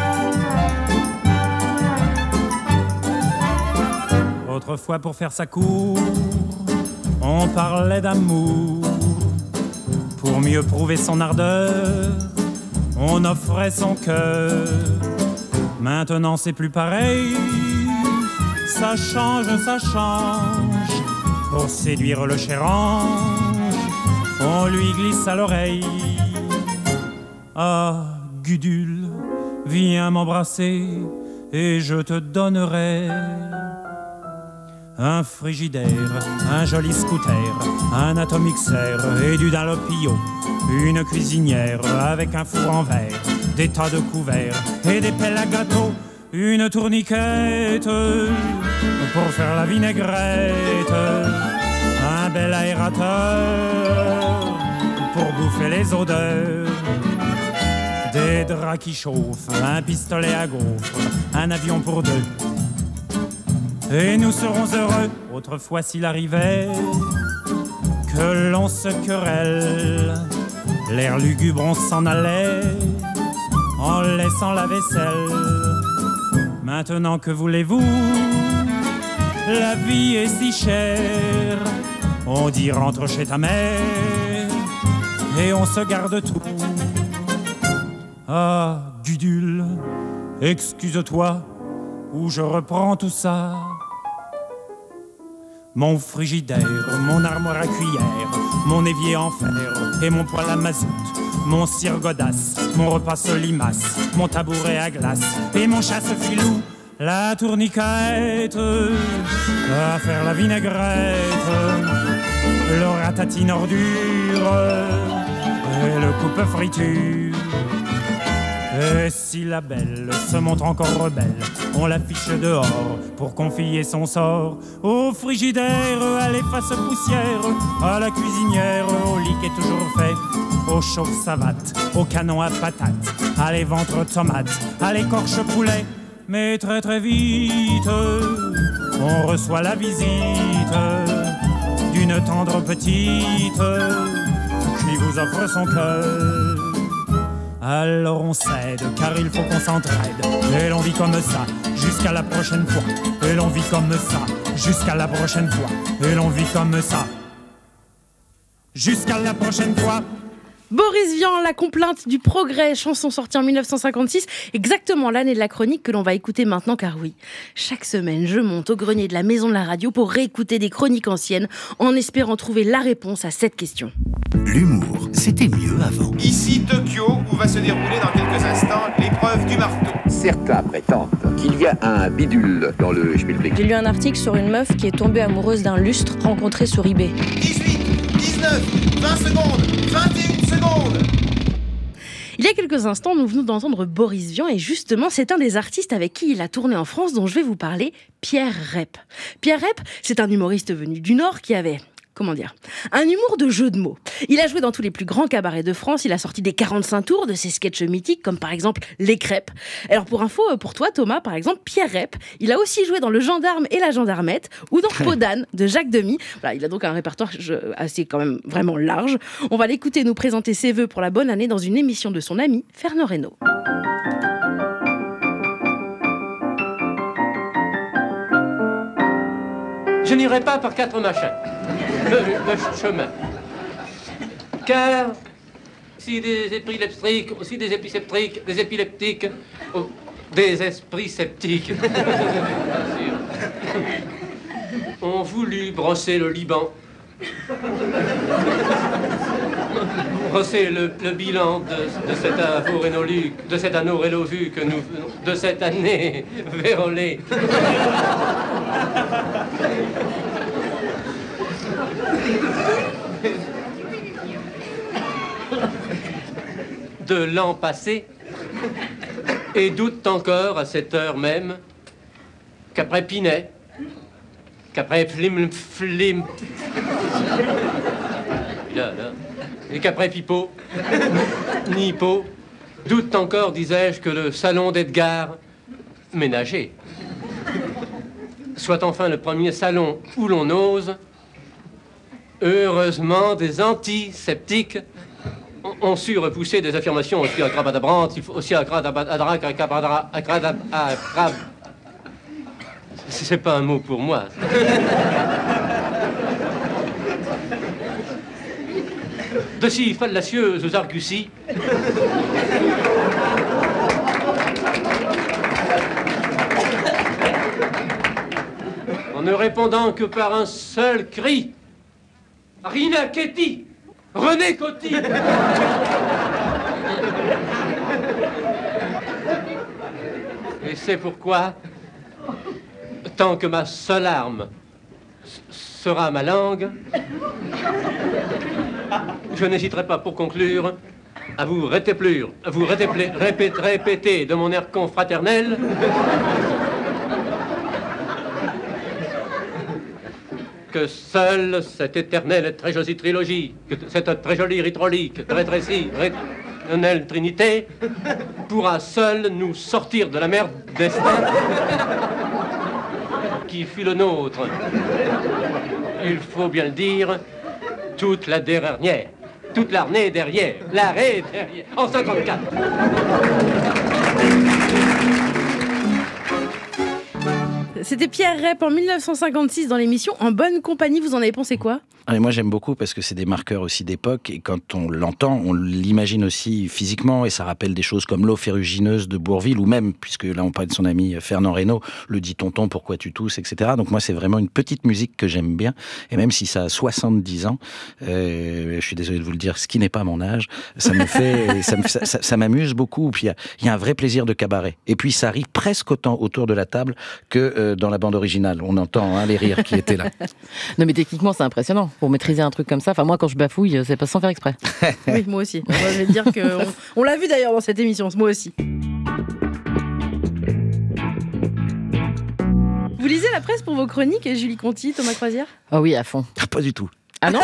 Autrefois, pour faire sa cour, on parlait d'amour. Pour mieux prouver son ardeur, on offrait son cœur. Maintenant c'est plus pareil. Ça change, ça change. Pour séduire le cher ange, on lui glisse à l'oreille. Ah, Gudule, viens m'embrasser et je te donnerai un frigidaire, un joli scooter, un atomixer et du Dalopio, une cuisinière avec un four en verre, des tas de couverts et des pelles à gâteau, une tourniquette pour faire la vinaigrette, un bel aérateur pour bouffer les odeurs, des draps qui chauffent, un pistolet à gaufres, un avion pour deux. Et nous serons heureux, autrefois s'il arrivait que l'on se querelle. L'air lugubre, on s'en allait en laissant la vaisselle. Maintenant, que voulez-vous? La vie est si chère. On dit rentre chez ta mère et on se garde tout. Ah, Gudule, excuse-toi ou je reprends tout ça. Mon frigidaire, mon armoire à cuillère, mon évier en fer et mon poêle à mazout, mon cire godasse, mon repas solimace, mon tabouret à glace et mon chasse-filou, la tourniquette à faire la vinaigrette, le ratatine ordure et le coupe-friture. Et si la belle se montre encore rebelle, on l'affiche dehors pour confier son sort au frigidaire, à l'efface poussière, à la cuisinière, au lit qui est toujours fait, au chauffe-savate, au canon à patates, à les ventres tomates, à l'écorche poulet. Mais très très vite, on reçoit la visite d'une tendre petite qui vous offre son cœur. Alors on cède, car il faut qu'on s'entraide. Et l'on vit comme ça, jusqu'à la prochaine fois. Et l'on vit comme ça, jusqu'à la prochaine fois. Et l'on vit comme ça, jusqu'à la prochaine fois. Boris Vian, la complainte du progrès, chanson sortie en dix-neuf cent cinquante-six, exactement l'année de la chronique que l'on va écouter maintenant, car oui, chaque semaine, je monte au grenier de la maison de la radio pour réécouter des chroniques anciennes, en espérant trouver la réponse à cette question. L'humour, c'était mieux avant. Ici Tokyo, où va se dérouler dans quelques instants l'épreuve du marteau. Certains prétendent qu'il y a un bidule dans le schmilblick. J'ai lu un article sur une meuf qui est tombée amoureuse d'un lustre rencontré sur eBay. dix-huit, dix-neuf, vingt secondes, vingt et une secondes. Il y a quelques instants, nous venons d'entendre Boris Vian et justement, c'est un des artistes avec qui il a tourné en France dont je vais vous parler, Pierre Rep. Pierre Rep, c'est un humoriste venu du Nord qui avait... Comment dire? Un humour de jeu de mots. Il a joué dans tous les plus grands cabarets de France, il a sorti des quarante-cinq tours de ses sketchs mythiques, comme par exemple Les Crêpes. Alors pour info, pour toi Thomas, par exemple, Pierre Rep, il a aussi joué dans Le Gendarme et la Gendarmette, ou dans Peau d'âne de Jacques Demy. Voilà, il a donc un répertoire assez quand même vraiment large. On va l'écouter nous présenter ses vœux pour la bonne année dans une émission de son ami Fernand Reynaud. Je n'irai pas par quatre machins, le, le chemin. Car si des épileptiques, aussi des épiceptriques, des épileptiques, oh, des esprits sceptiques, ont voulu brosser le Liban, brosser le, le bilan de, de cet anneau rénolu, de cet anneau rénovu que nous, de cette année vérolée. De l'an passé, et doute encore à cette heure même qu'après Pinet, qu'après Flim Flim, là, là, et qu'après Pipo, Nipo, Doute encore, disais-je, que le salon d'Edgar, ménager, soit enfin le premier salon où l'on ose. Heureusement, des antiseptiques ont, ont su repousser des affirmations aussi agrabadabrantes, aussi agrabadabrantes, c'est pas un mot pour moi. De si fallacieuses arguties. En ne répondant que par un seul cri. Rina Ketty, René Coty. Et c'est pourquoi, tant que ma seule arme sera ma langue, je n'hésiterai pas pour conclure à vous rétépler, à vous rétépler, répéter, répéter de mon air confraternel que seule cette éternelle et très jolie trilogie, que cette très jolie rythmolique, très très éternelle trinité, pourra seule nous sortir de la mer destin qui fut le nôtre. Il faut bien le dire, toute la dernière, toute l'arnée derrière, l'arrêt derrière, en cinquante-quatre. C'était Pierre Rep en mille neuf cent cinquante-six dans l'émission En bonne compagnie. Vous en avez pensé quoi ? Et moi j'aime beaucoup parce que c'est des marqueurs aussi d'époque et quand on l'entend, on l'imagine aussi physiquement et ça rappelle des choses comme l'eau ferrugineuse de Bourvil ou même, puisque là on parle de son ami Fernand Reynaud, le dit tonton pourquoi tu tousses, et cetera. Donc moi c'est vraiment une petite musique que j'aime bien et même si ça a soixante-dix ans, euh, je suis désolé de vous le dire, ce qui n'est pas mon âge, ça me fait, ça, me, ça, ça, ça m'amuse beaucoup. Puis il y, y a un vrai plaisir de cabaret et puis ça rit presque autant autour de la table que euh, dans la bande originale. On entend hein, les rires qui étaient là. Non mais techniquement c'est impressionnant. Pour maîtriser un truc comme ça, enfin moi quand je bafouille, c'est pas sans faire exprès. Oui, moi aussi. Moi, je vais te dire que on, on l'a vu d'ailleurs dans cette émission, moi aussi. Vous lisez la presse pour vos chroniques, Julie Conti, Thomas Croisière ? Ah oui, à fond. Pas du tout. Ah non ?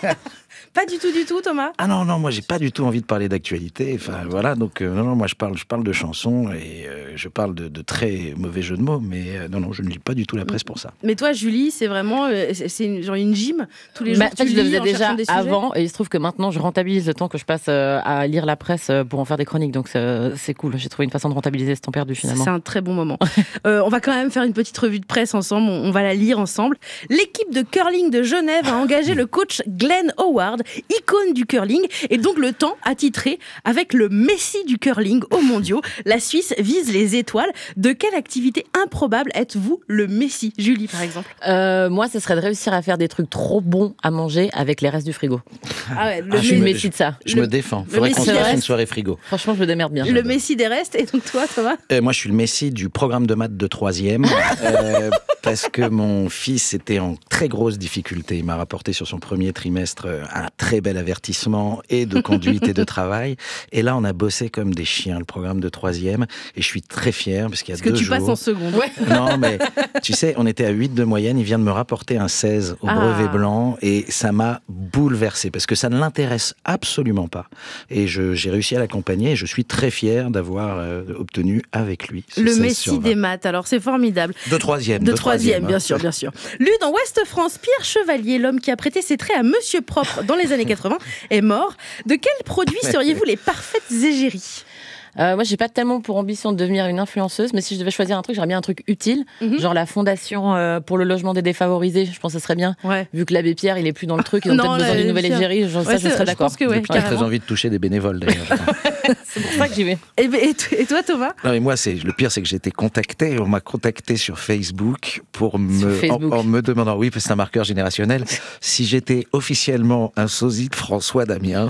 Pas du tout, du tout, Thomas ? Ah non, non, moi j'ai pas du tout envie de parler d'actualité. Enfin voilà, donc euh, non, non, moi je parle, je parle de chansons et euh, je parle de, de très mauvais jeux de mots, mais euh, non, non, je ne lis pas du tout la presse pour ça. Mais toi, Julie, c'est vraiment, euh, c'est une, genre une gym tous les jours. Bah, tu en fait, je le faisais en déjà des avant et il se trouve que maintenant je rentabilise le temps que je passe euh, à lire la presse euh, pour en faire des chroniques, donc c'est, c'est cool. J'ai trouvé une façon de rentabiliser ce temps perdu finalement. C'est un très bon moment. euh, on va quand même faire une petite revue de presse ensemble. On, on va la lire ensemble. L'équipe de curling de Genève a engagé le coach Glenn Howard, icône du curling, et donc le temps a titré avec le Messi du curling aux mondiaux. La Suisse vise les étoiles. De quelle activité improbable êtes-vous le Messi, Julie par exemple ? euh, Moi, ce serait de réussir à faire des trucs trop bons à manger avec les restes du frigo. Ah ouais, le ah, Messi, je me, Messi de ça. Je le, me défends. Il faudrait qu'on se fasse une soirée frigo. Franchement, je me démerde bien. Le Messi des restes, et donc toi, Thomas ? euh, Moi, je suis le Messi du programme de maths de troisième euh, parce que mon fils était en très grosse difficulté. Il m'a rapporté sur son premier trimestre un très bel avertissement et de conduite et de travail. Et là, on a bossé comme des chiens, le programme de troisième. Et je suis très fier parce qu'il y a parce deux que tu jours... passes en seconde. Ouais. Non, mais tu sais, on était à huit de moyenne. Il vient de me rapporter un seize au ah. brevet blanc. Et ça m'a bouleversé parce que ça ne l'intéresse absolument pas. Et je, j'ai réussi à l'accompagner. Et je suis très fier d'avoir euh, obtenu avec lui ce le Messi des maths. Alors, c'est formidable. De troisième. De, de troisième, troisième, bien hein. sûr, bien sûr. Lu dans Ouest France, Pierre Chevalier, l'homme qui a prêté ses traits à Monsieur Propre dans les années quatre-vingts, est mort. De quel produit seriez-vous les parfaites égéries ? Euh, moi, j'ai pas tellement pour ambition de devenir une influenceuse, mais si je devais choisir un truc, j'aurais bien un truc utile, mm-hmm. genre la fondation euh, pour le logement des défavorisés. Je pense que ce serait bien. Ouais. Vu que l'abbé Pierre, il est plus dans le truc, ils ont non, peut-être besoin d'une nouvelle égérie. Genre, ouais, ça, je serais d'accord. Je ouais, j'ai très envie de toucher des bénévoles d'ailleurs. C'est pour ça que j'y vais. Et, et toi, Thomas ? Non, mais moi, c'est le pire, c'est que j'ai été contacté. On m'a contacté sur Facebook pour me, Facebook. En, en me demandant, oui, parce que c'est un marqueur générationnel, si j'étais officiellement un sosie de François Damiens.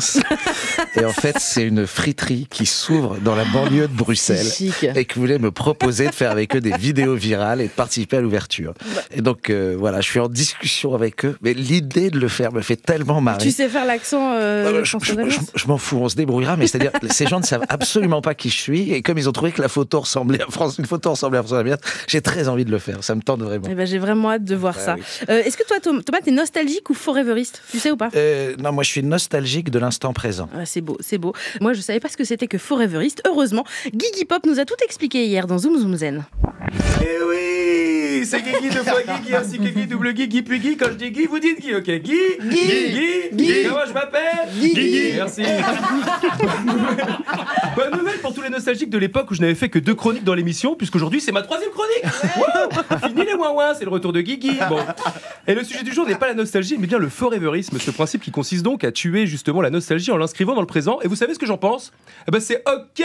Et en fait, c'est une friterie qui s'ouvre dans la banlieue de Bruxelles et qui voulait me proposer de faire avec eux des vidéos virales et de participer à l'ouverture. Et donc, euh, voilà, je suis en discussion avec eux, mais l'idée de le faire me fait tellement marrer. Tu sais faire l'accent euh, euh, je, je, je, je m'en fous, on se débrouillera, mais c'est-à-dire, c'est ces gens ne savent absolument pas qui je suis. Et comme ils ont trouvé que la photo ressemblait à France, une photo ressemblait à François Amiens, j'ai très envie de le faire. Ça me tente vraiment. Eh ben, j'ai vraiment hâte de voir Ah ça. oui. Euh, est-ce que toi, Thomas, t'es nostalgique ou foreveriste? Tu sais ou pas? Euh, non, moi je suis nostalgique de l'instant présent. Ah, c'est beau, c'est beau. Moi, je savais pas ce que c'était que foreveriste. Heureusement, Guigui Pop nous a tout expliqué hier dans Zoom Zoom Zen. Eh oui, c'est Guigui deux fois Guigui ainsi que Guy double Guigui puis Guy. Quand je dis Guy, vous dites Guy, ok? Guy, Guy, Guy, Guy. Comment je m'appelle? Guigui. Merci. Bonne nouvelle. Bonne nouvelle pour tous les nostalgiques de l'époque où je n'avais fait que deux chroniques dans l'émission, puisqu'aujourd'hui c'est ma troisième chronique. Wow. Fini les ouin-ouin, c'est le retour de Guigui. Bon. Et le sujet du jour n'est pas la nostalgie, mais bien le foreverisme, ce principe qui consiste donc à tuer justement la nostalgie en l'inscrivant dans le présent. Et vous savez ce que j'en pense? Eh ben c'est ok.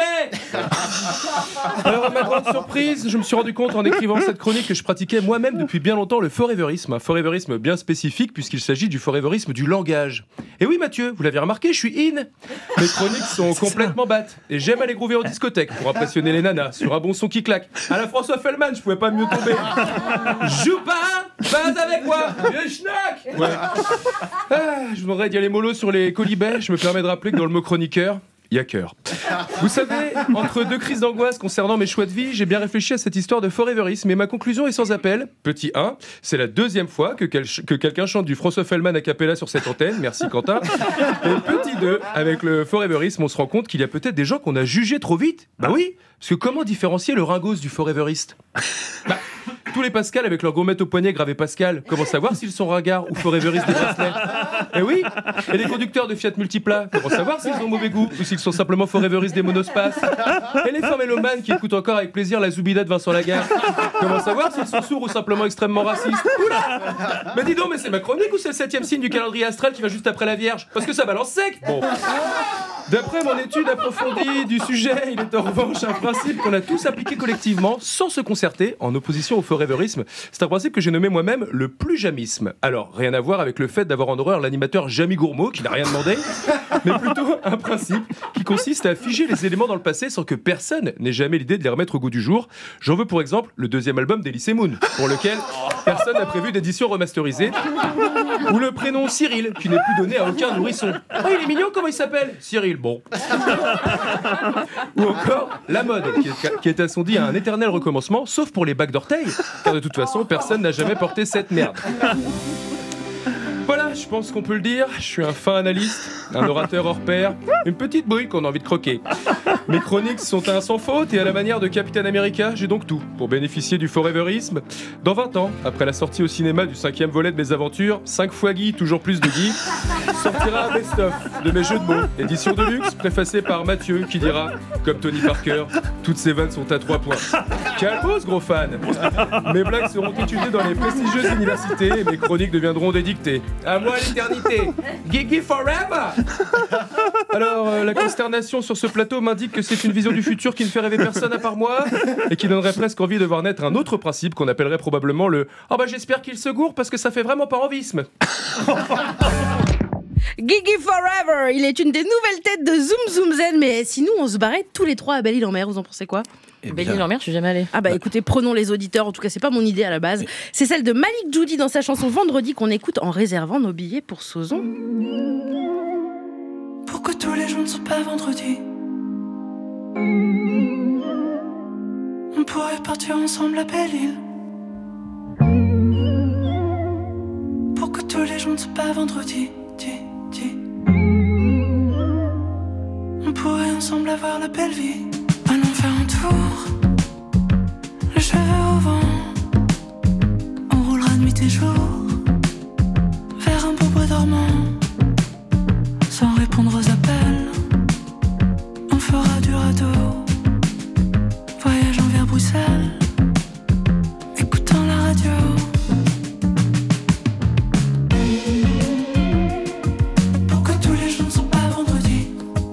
Alors à ma grande surprise, je me suis rendu compte en écrivant cette chronique que je pratiquais moi-même depuis bien longtemps le foreverisme, un foreverisme bien spécifique puisqu'il s'agit du foreverisme du langage. Et oui Mathieu, vous l'avez remarqué, je suis in. Mes chroniques sont complètement battes et j'aime aller groover en discothèque pour impressionner les nanas sur un bon son qui claque. À la François Fellman, je pouvais pas mieux tomber. Joue pas, pas avec moi, vieux schnack. Ouais. Ah, je vous demanderais d'y aller mollo sur les colibets. Je me permets de rappeler que dans le mot chroniqueur, il y a cœur. Vous savez, entre deux crises d'angoisse concernant mes choix de vie, j'ai bien réfléchi à cette histoire de foreverisme et ma conclusion est sans appel. Petit un, c'est la deuxième fois que, quel- que quelqu'un chante du François Fellman a cappella sur cette antenne, merci Quentin. Et petit deux, avec le foreverisme, on se rend compte qu'il y a peut-être des gens qu'on a jugés trop vite. Bah oui, parce que comment différencier le ringos du foreveriste? Bah, tous les Pascal avec leur gommette au poignet gravé Pascal, comment savoir s'ils sont ringards ou foreveristes des bracelets? Eh oui. Et les conducteurs de Fiat Multipla, comment savoir s'ils ont mauvais goût ou s'ils sont simplement foreveristes des monospaces? Et les femmes mélomanes qui écoutent encore avec plaisir la Zoubida de Vincent Lagarde, comment savoir s'ils sont sourds ou simplement extrêmement racistes? Oula. Mais dis donc, mais c'est ma chronique ou c'est le septième signe du calendrier astral qui va juste après la Vierge? Parce que ça balance sec. Bon. D'après mon étude approfondie du sujet, il est en revanche un principe qu'on a tous appliqué collectivement, sans se concerter, en opposition au foreverisme. C'est un principe que j'ai nommé moi-même le plus-jamisme. Alors, rien à voir avec le fait d'avoir en horreur l'animateur Jamie Gourmaud, qui n'a rien demandé, mais plutôt un principe qui consiste à figer les éléments dans le passé sans que personne n'ait jamais l'idée de les remettre au goût du jour. J'en veux pour exemple le deuxième album d'Elysée Moon, pour lequel personne n'a prévu d'édition remasterisée, ou le prénom Cyril, qui n'est plus donné à aucun nourrisson. Oh, il est mignon, comment il s'appelle? Cyril, bon. Ou encore la mode, qui est, qui est à son dit un éternel recommencement, sauf pour les bagues d'orteils, car de toute façon, personne n'a jamais porté cette merde. Voilà, je pense qu'on peut le dire, je suis un fin analyste, un orateur hors pair, une petite bouille qu'on a envie de croquer. Mes chroniques sont un sans faute et à la manière de Capitaine America, j'ai donc tout pour bénéficier du foreverisme. Dans vingt ans, après la sortie au cinéma du cinquième volet de mes aventures, cinq fois Guy, toujours plus de Guy, sortira un best-of de mes jeux de mots, édition de luxe, préfacée par Mathieu qui dira, comme Tony Parker, toutes ces vannes sont à trois points. Calmos, gros fan. Mes blagues seront étudiées dans les prestigieuses universités et mes chroniques deviendront des dictées. À moi l'éternité. Guigui forever. Alors, euh, la consternation sur ce plateau m'indique que c'est une vision du futur qui ne fait rêver personne à part moi et qui donnerait presque envie de voir naître un autre principe qu'on appellerait probablement le « Oh bah j'espère qu'il se gourre parce que ça fait vraiment pas envisme ». Guigui Forever, il est une des nouvelles têtes de Zoom Zoom Zen, mais si nous on se barrait tous les trois à Belle-Île-en-Mer, vous en pensez quoi? Eh Belle-Île-en-Mer, je suis jamais allée. Ah bah écoutez, prenons les auditeurs, en tout cas c'est pas mon idée à la base, c'est celle de Malik Djoudi dans sa chanson Vendredi qu'on écoute en réservant nos billets pour Sauzon. Pourquoi tous les jours ne sont pas vendredi? On pourrait partir ensemble à Belle-Île. Pourquoi tous les jours ne sont pas vendredi? Dis, dis. On pourrait ensemble avoir la belle vie. Allons faire un tour, les cheveux au vent. On roulera nuit et jour vers un beau bois dormant. Sans répondre aux appels, on fera du radeau, voyageant vers Bruxelles, écoutant la radio. Pourquoi tous les jours ne sont pas vendredi?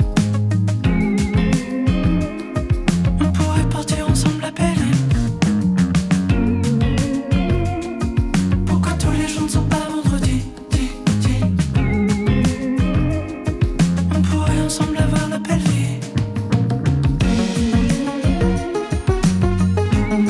On pourrait partir ensemble à Belle-Île. Pourquoi tous les jours ne sont pas vendredi? Dis, dis. On pourrait ensemble avoir la belle vie.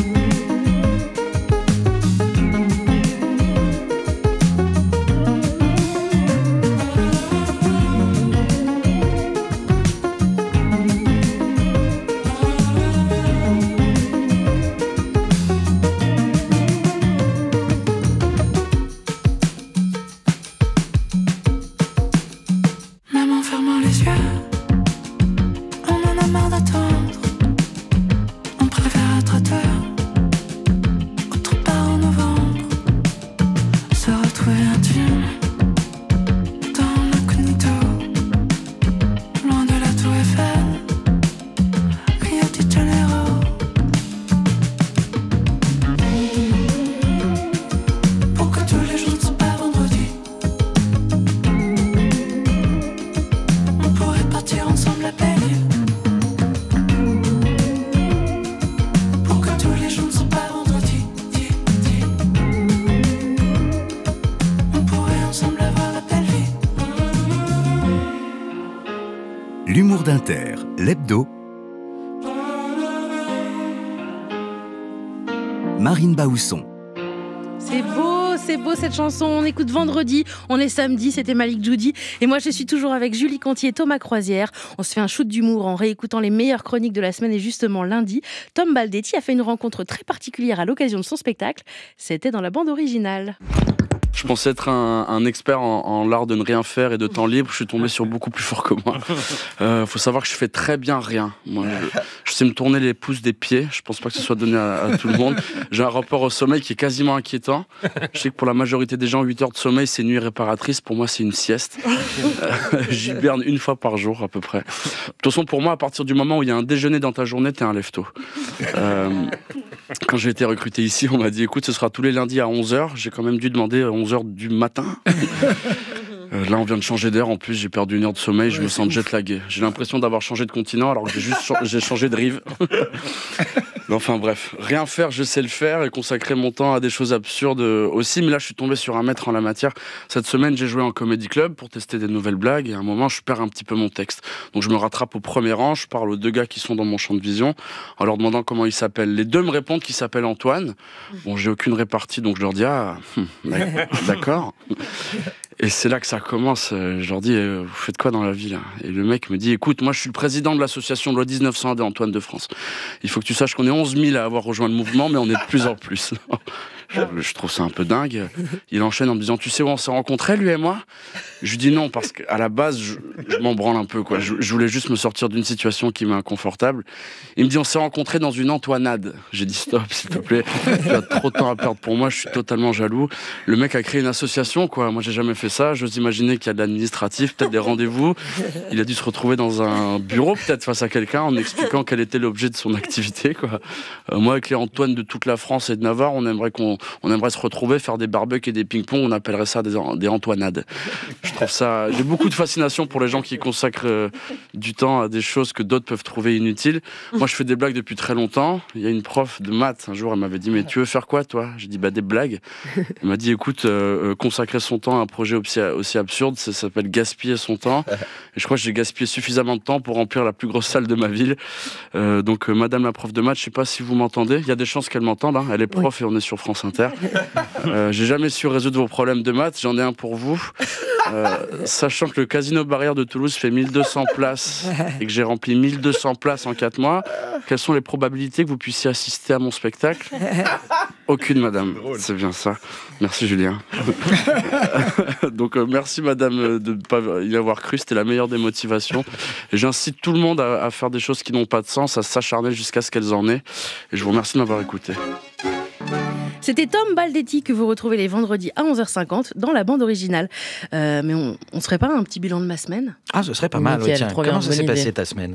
Inter, l'hebdo. Marine Baousson. C'est beau, c'est beau cette chanson. On écoute vendredi, on est samedi, c'était Malik Djoudi. Et moi, je suis toujours avec Julie Contier et Thomas Croisière. On se fait un shoot d'humour en réécoutant les meilleures chroniques de la semaine. Et justement, lundi, Tom Baldetti a fait une rencontre très particulière à l'occasion de son spectacle. C'était dans la bande originale. Je pensais être un, un expert en, en l'art de ne rien faire et de temps libre. Je suis tombé sur beaucoup plus fort que moi. Euh, faut savoir que je fais très bien rien. Moi, je, je sais me tourner les pouces des pieds. Je pense pas que ce soit donné à, à tout le monde. J'ai un rapport au sommeil qui est quasiment inquiétant. Je sais que pour la majorité des gens, huit heures de sommeil, c'est nuit réparatrice. Pour moi, c'est une sieste. Euh, J'hiberne une fois par jour, à peu près. De toute façon, pour moi, à partir du moment où il y a un déjeuner dans ta journée, t'es un lève-tôt. Euh, quand j'ai été recruté ici, on m'a dit, écoute, ce sera tous les lundis à onze heures. J'ai quand même dû demander onze heures du matin. Euh, là, on vient de changer d'air. En plus, j'ai perdu une heure de sommeil. Je me sens jet-lagué. J'ai l'impression d'avoir changé de continent alors que j'ai juste cha- j'ai changé de rive. Enfin bref, rien faire, je sais le faire et consacrer mon temps à des choses absurdes aussi. Mais là, je suis tombé sur un maître en la matière. Cette semaine, j'ai joué en comédie club pour tester des nouvelles blagues. Et à un moment, je perds un petit peu mon texte. Donc, je me rattrape au premier rang. Je parle aux deux gars qui sont dans mon champ de vision en leur demandant comment ils s'appellent. Les deux me répondent qu'ils s'appellent Antoine. Bon, j'ai aucune répartie, donc je leur dis ah, d'accord. Et c'est là que ça commence. Je leur dis, vous faites quoi dans la vie là ? Et le mec me dit, écoute, moi je suis le président de l'association Loi dix-neuf cent un des Antoine de France. Il faut que tu saches qu'on est onze mille à avoir rejoint le mouvement, mais on est de plus en plus. Je, je trouve ça un peu dingue. Il enchaîne en me disant, tu sais où on s'est rencontrés, lui et moi ? Je lui dis non, parce qu'à la base, je, je m'en branle un peu, quoi. Je, je voulais juste me sortir d'une situation qui m'est inconfortable. Il me dit, on s'est rencontrés dans une Antoinade. J'ai dit, stop, s'il te plaît. Tu as trop de temps à perdre pour moi, je suis totalement jaloux. Le mec a créé une association, quoi. Moi, j'ai jamais fait ça. J'ose imaginer qu'il y a de l'administratif, peut-être des rendez-vous. Il a dû se retrouver dans un bureau, peut-être face à quelqu'un, en expliquant quel était l'objet de son activité, quoi. Euh, moi, avec les Antoine de toute la France et de Navarre, on aimerait qu'on On aimerait se retrouver, faire des barbecues et des ping-pong, on appellerait ça des, des Antoinades. Je trouve ça... J'ai beaucoup de fascination pour les gens qui consacrent euh, du temps à des choses que d'autres peuvent trouver inutiles. Moi, je fais des blagues depuis très longtemps. Il y a une prof de maths, un jour, elle m'avait dit, mais tu veux faire quoi, toi ? J'ai dit, bah, des blagues. Elle m'a dit, écoute, euh, consacrer son temps à un projet aussi, aussi absurde, ça s'appelle gaspiller son temps. Et je crois que j'ai gaspillé suffisamment de temps pour remplir la plus grosse salle de ma ville. Euh, donc, euh, madame la prof de maths, je sais pas si vous m'entendez. Il y a des chances qu'elle m'entende, hein. Elle est prof et on est sur France Inter. Euh, j'ai jamais su résoudre vos problèmes de maths, j'en ai un pour vous. Euh, sachant que le Casino Barrière de Toulouse fait mille deux cents places et que j'ai rempli mille deux cents places en quatre mois, quelles sont les probabilités que vous puissiez assister à mon spectacle ? Aucune, madame. C'est bien ça. Merci, Julien. Donc, euh, merci, madame, de ne pas y avoir cru. C'était la meilleure des motivations. Et j'incite tout le monde à, à faire des choses qui n'ont pas de sens, à s'acharner jusqu'à ce qu'elles en aient. Et je vous remercie de m'avoir écouté. C'était Tom Baldetti que vous retrouvez les vendredis à onze heures cinquante dans la bande originale. Euh, mais on ne se ferait pas un petit bilan de ma semaine ? Ah, ce serait pas mal. Ouais, tiens, comment ça s'est passé ta semaine ?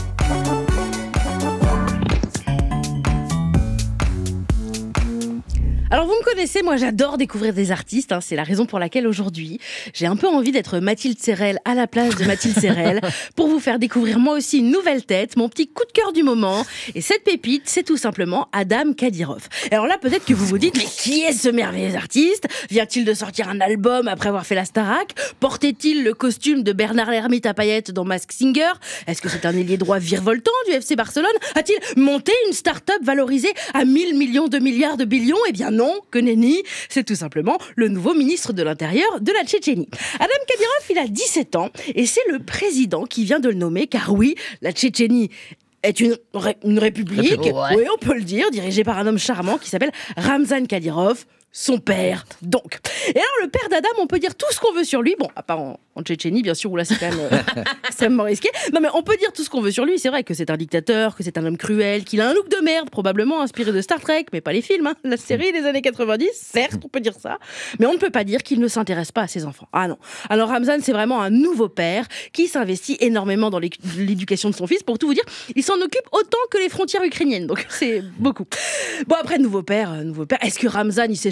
Alors vous me connaissez, moi j'adore découvrir des artistes, hein, c'est la raison pour laquelle aujourd'hui j'ai un peu envie d'être Mathilde Serrel à la place de Mathilde Serrel pour vous faire découvrir moi aussi une nouvelle tête, mon petit coup de cœur du moment. Et cette pépite, c'est tout simplement Adam Kadyrov. Alors là peut-être que vous vous dites, mais qui est ce merveilleux artiste ? Vient-il de sortir un album après avoir fait la Starac ? Portait-il le costume de Bernard l'ermite à paillettes dans Masked Singer ? Est-ce que c'est un ailier droit virevoltant du F C Barcelone ? A-t-il monté une start-up valorisée à mille millions de milliards de billions ? Eh bien non. Non, que nenni, c'est tout simplement le nouveau ministre de l'Intérieur de la Tchétchénie. Adam Kadyrov, il a dix-sept ans et c'est le président qui vient de le nommer, car oui, la Tchétchénie est une, ré- une république, ouais. Oui, on peut le dire, dirigée par un homme charmant qui s'appelle Ramzan Kadyrov, son père, donc. Et alors, le père d'Adam, on peut dire tout ce qu'on veut sur lui. Bon, à part en, en Tchétchénie, bien sûr, où là, c'est quand même euh, extrêmement risqué. Non, mais on peut dire tout ce qu'on veut sur lui. C'est vrai que c'est un dictateur, que c'est un homme cruel, qu'il a un look de merde, probablement inspiré de Star Trek, mais pas les films, hein. La série des années quatre-vingt-dix, certes, on peut dire ça. Mais on ne peut pas dire qu'il ne s'intéresse pas à ses enfants. Ah non. Alors, Ramzan, c'est vraiment un nouveau père qui s'investit énormément dans l'éducation de son fils. Pour tout vous dire, il s'en occupe autant que les frontières ukrainiennes. Donc, c'est beaucoup. Bon, après, nouveau père, nouveau père. Est-ce que Ramzan, il s'échappe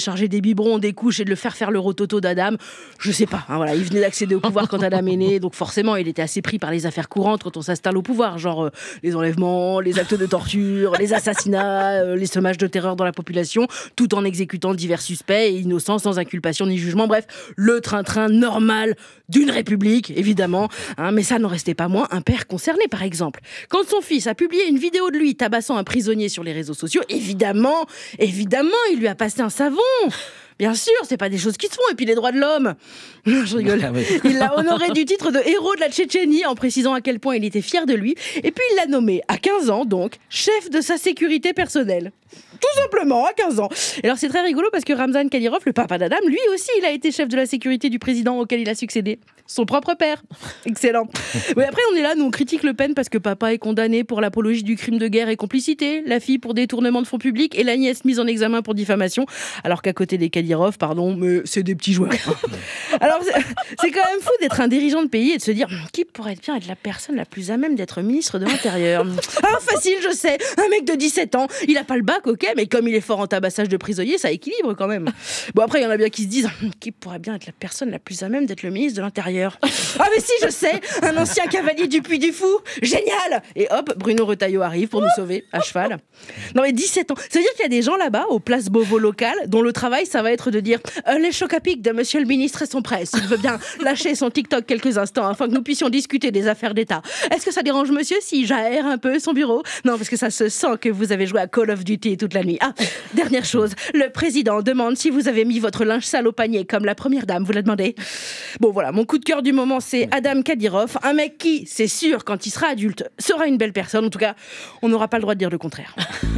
charger des biberons, des couches et de le faire faire le rototo d'Adam. Je sais pas, hein, voilà, il venait d'accéder au pouvoir quand Adam est né, donc forcément il était assez pris par les affaires courantes quand on s'installe au pouvoir, genre euh, les enlèvements, les actes de torture, les assassinats, euh, les semages de terreur dans la population, tout en exécutant divers suspects et innocents sans inculpation ni jugement. Bref, le train-train normal d'une république, évidemment, hein, mais ça n'en restait pas moins un père concerné, par exemple. Quand son fils a publié une vidéo de lui tabassant un prisonnier sur les réseaux sociaux, évidemment, évidemment, il lui a passé un savon. Bien sûr, c'est pas des choses qui se font. Et puis les droits de l'homme, je rigole. Ah oui. Il l'a honoré du titre de héros de la Tchétchénie en précisant à quel point il était fier de lui. Et puis il l'a nommé, à quinze ans donc, chef de sa sécurité personnelle. Tout simplement, à quinze ans. Et alors c'est très rigolo parce que Ramzan Kadyrov, le papa d'Adam, lui aussi, il a été chef de la sécurité du président auquel il a succédé. Son propre père. Excellent. Mais après, on est là, nous on critique Le Pen parce que papa est condamné pour l'apologie du crime de guerre et complicité, la fille pour détournement de fonds publics et la nièce mise en examen pour diffamation. Alors qu'à côté des Kadyrov, pardon, mais c'est des petits joueurs. Alors c'est, c'est quand même fou d'être un dirigeant de pays et de se dire qui pourrait bien être la personne la plus à même d'être ministre de l'Intérieur. Ah, facile, je sais. Un mec de dix-sept ans, il a pas le bac, ok, mais comme il est fort en tabassage de prisonniers, ça équilibre quand même. Bon, après, il y en a bien qui se disent qui pourrait bien être la personne la plus à même d'être le ministre de l'Intérieur. Ah, mais si, je sais, un ancien cavalier du Puy du Fou, génial. Et hop, Bruno Retailleau arrive pour nous sauver à cheval. Non, mais dix-sept ans, ça veut dire qu'il y a des gens là-bas, aux places Beauvau locales, dont le travail, ça va être de dire euh, les chocs à pic de monsieur le ministre sont prêts. S'il veut bien lâcher son TikTok quelques instants afin que nous puissions discuter des affaires d'État. Est-ce que ça dérange monsieur si j'aère un peu son bureau? Non, parce que ça se sent que vous avez joué à Call of Duty toute la nuit. Ah, dernière chose, le président demande si vous avez mis votre linge sale au panier comme la première dame vous l'a demandé. Bon voilà, mon coup de cœur du moment, c'est Adam Kadyrov, un mec qui, c'est sûr, quand il sera adulte, sera une belle personne. En tout cas, on n'aura pas le droit de dire le contraire.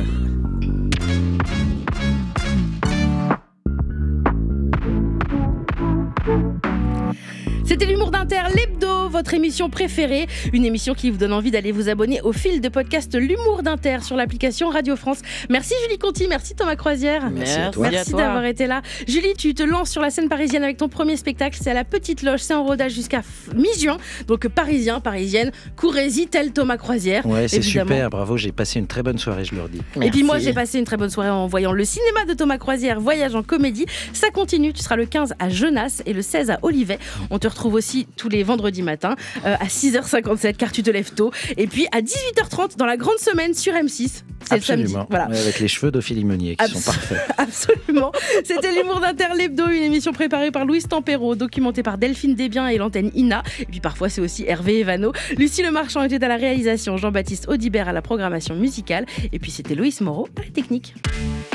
C'était l'humour d'Inter, l'hebdo, votre émission préférée. Une émission qui vous donne envie d'aller vous abonner au fil de podcast L'humour d'Inter sur l'application Radio France. Merci Julie Conti, merci Thomas Croisière. Merci à toi. Merci d'avoir été là. Julie, tu te lances sur la scène parisienne avec ton premier spectacle. C'est à la Petite Loge, c'est en rodage jusqu'à mi-juin. Donc parisien, parisienne, courez-y tel Thomas Croisière. Ouais, c'est évidemment. Super, bravo, j'ai passé une très bonne soirée, je leur dis. Merci. Et puis moi, j'ai passé une très bonne soirée en voyant le cinéma de Thomas Croisière, Voyage en comédie. Ça continue, tu seras le quinze à Genasse et le seize à Olivet. On te retrouve aussi tous les vendredis matins euh, à six heures cinquante-sept car tu te lèves tôt. Et puis à dix-huit heures trente dans la grande semaine sur M six. C'est Absolument. le samedi. Voilà. Ouais, avec les cheveux d'Ophélie Meunier qui Abs- sont parfaits. Absolument. C'était l'humour d'Inter l'hebdo, une émission préparée par Louise Tempero, documentée par Delphine Desbiens et l'antenne I N A. Et puis parfois c'est aussi Hervé Evano. Lucie Le Marchand était à la réalisation, Jean-Baptiste Audibert à la programmation musicale. Et puis c'était Loïs Moreau à la technique.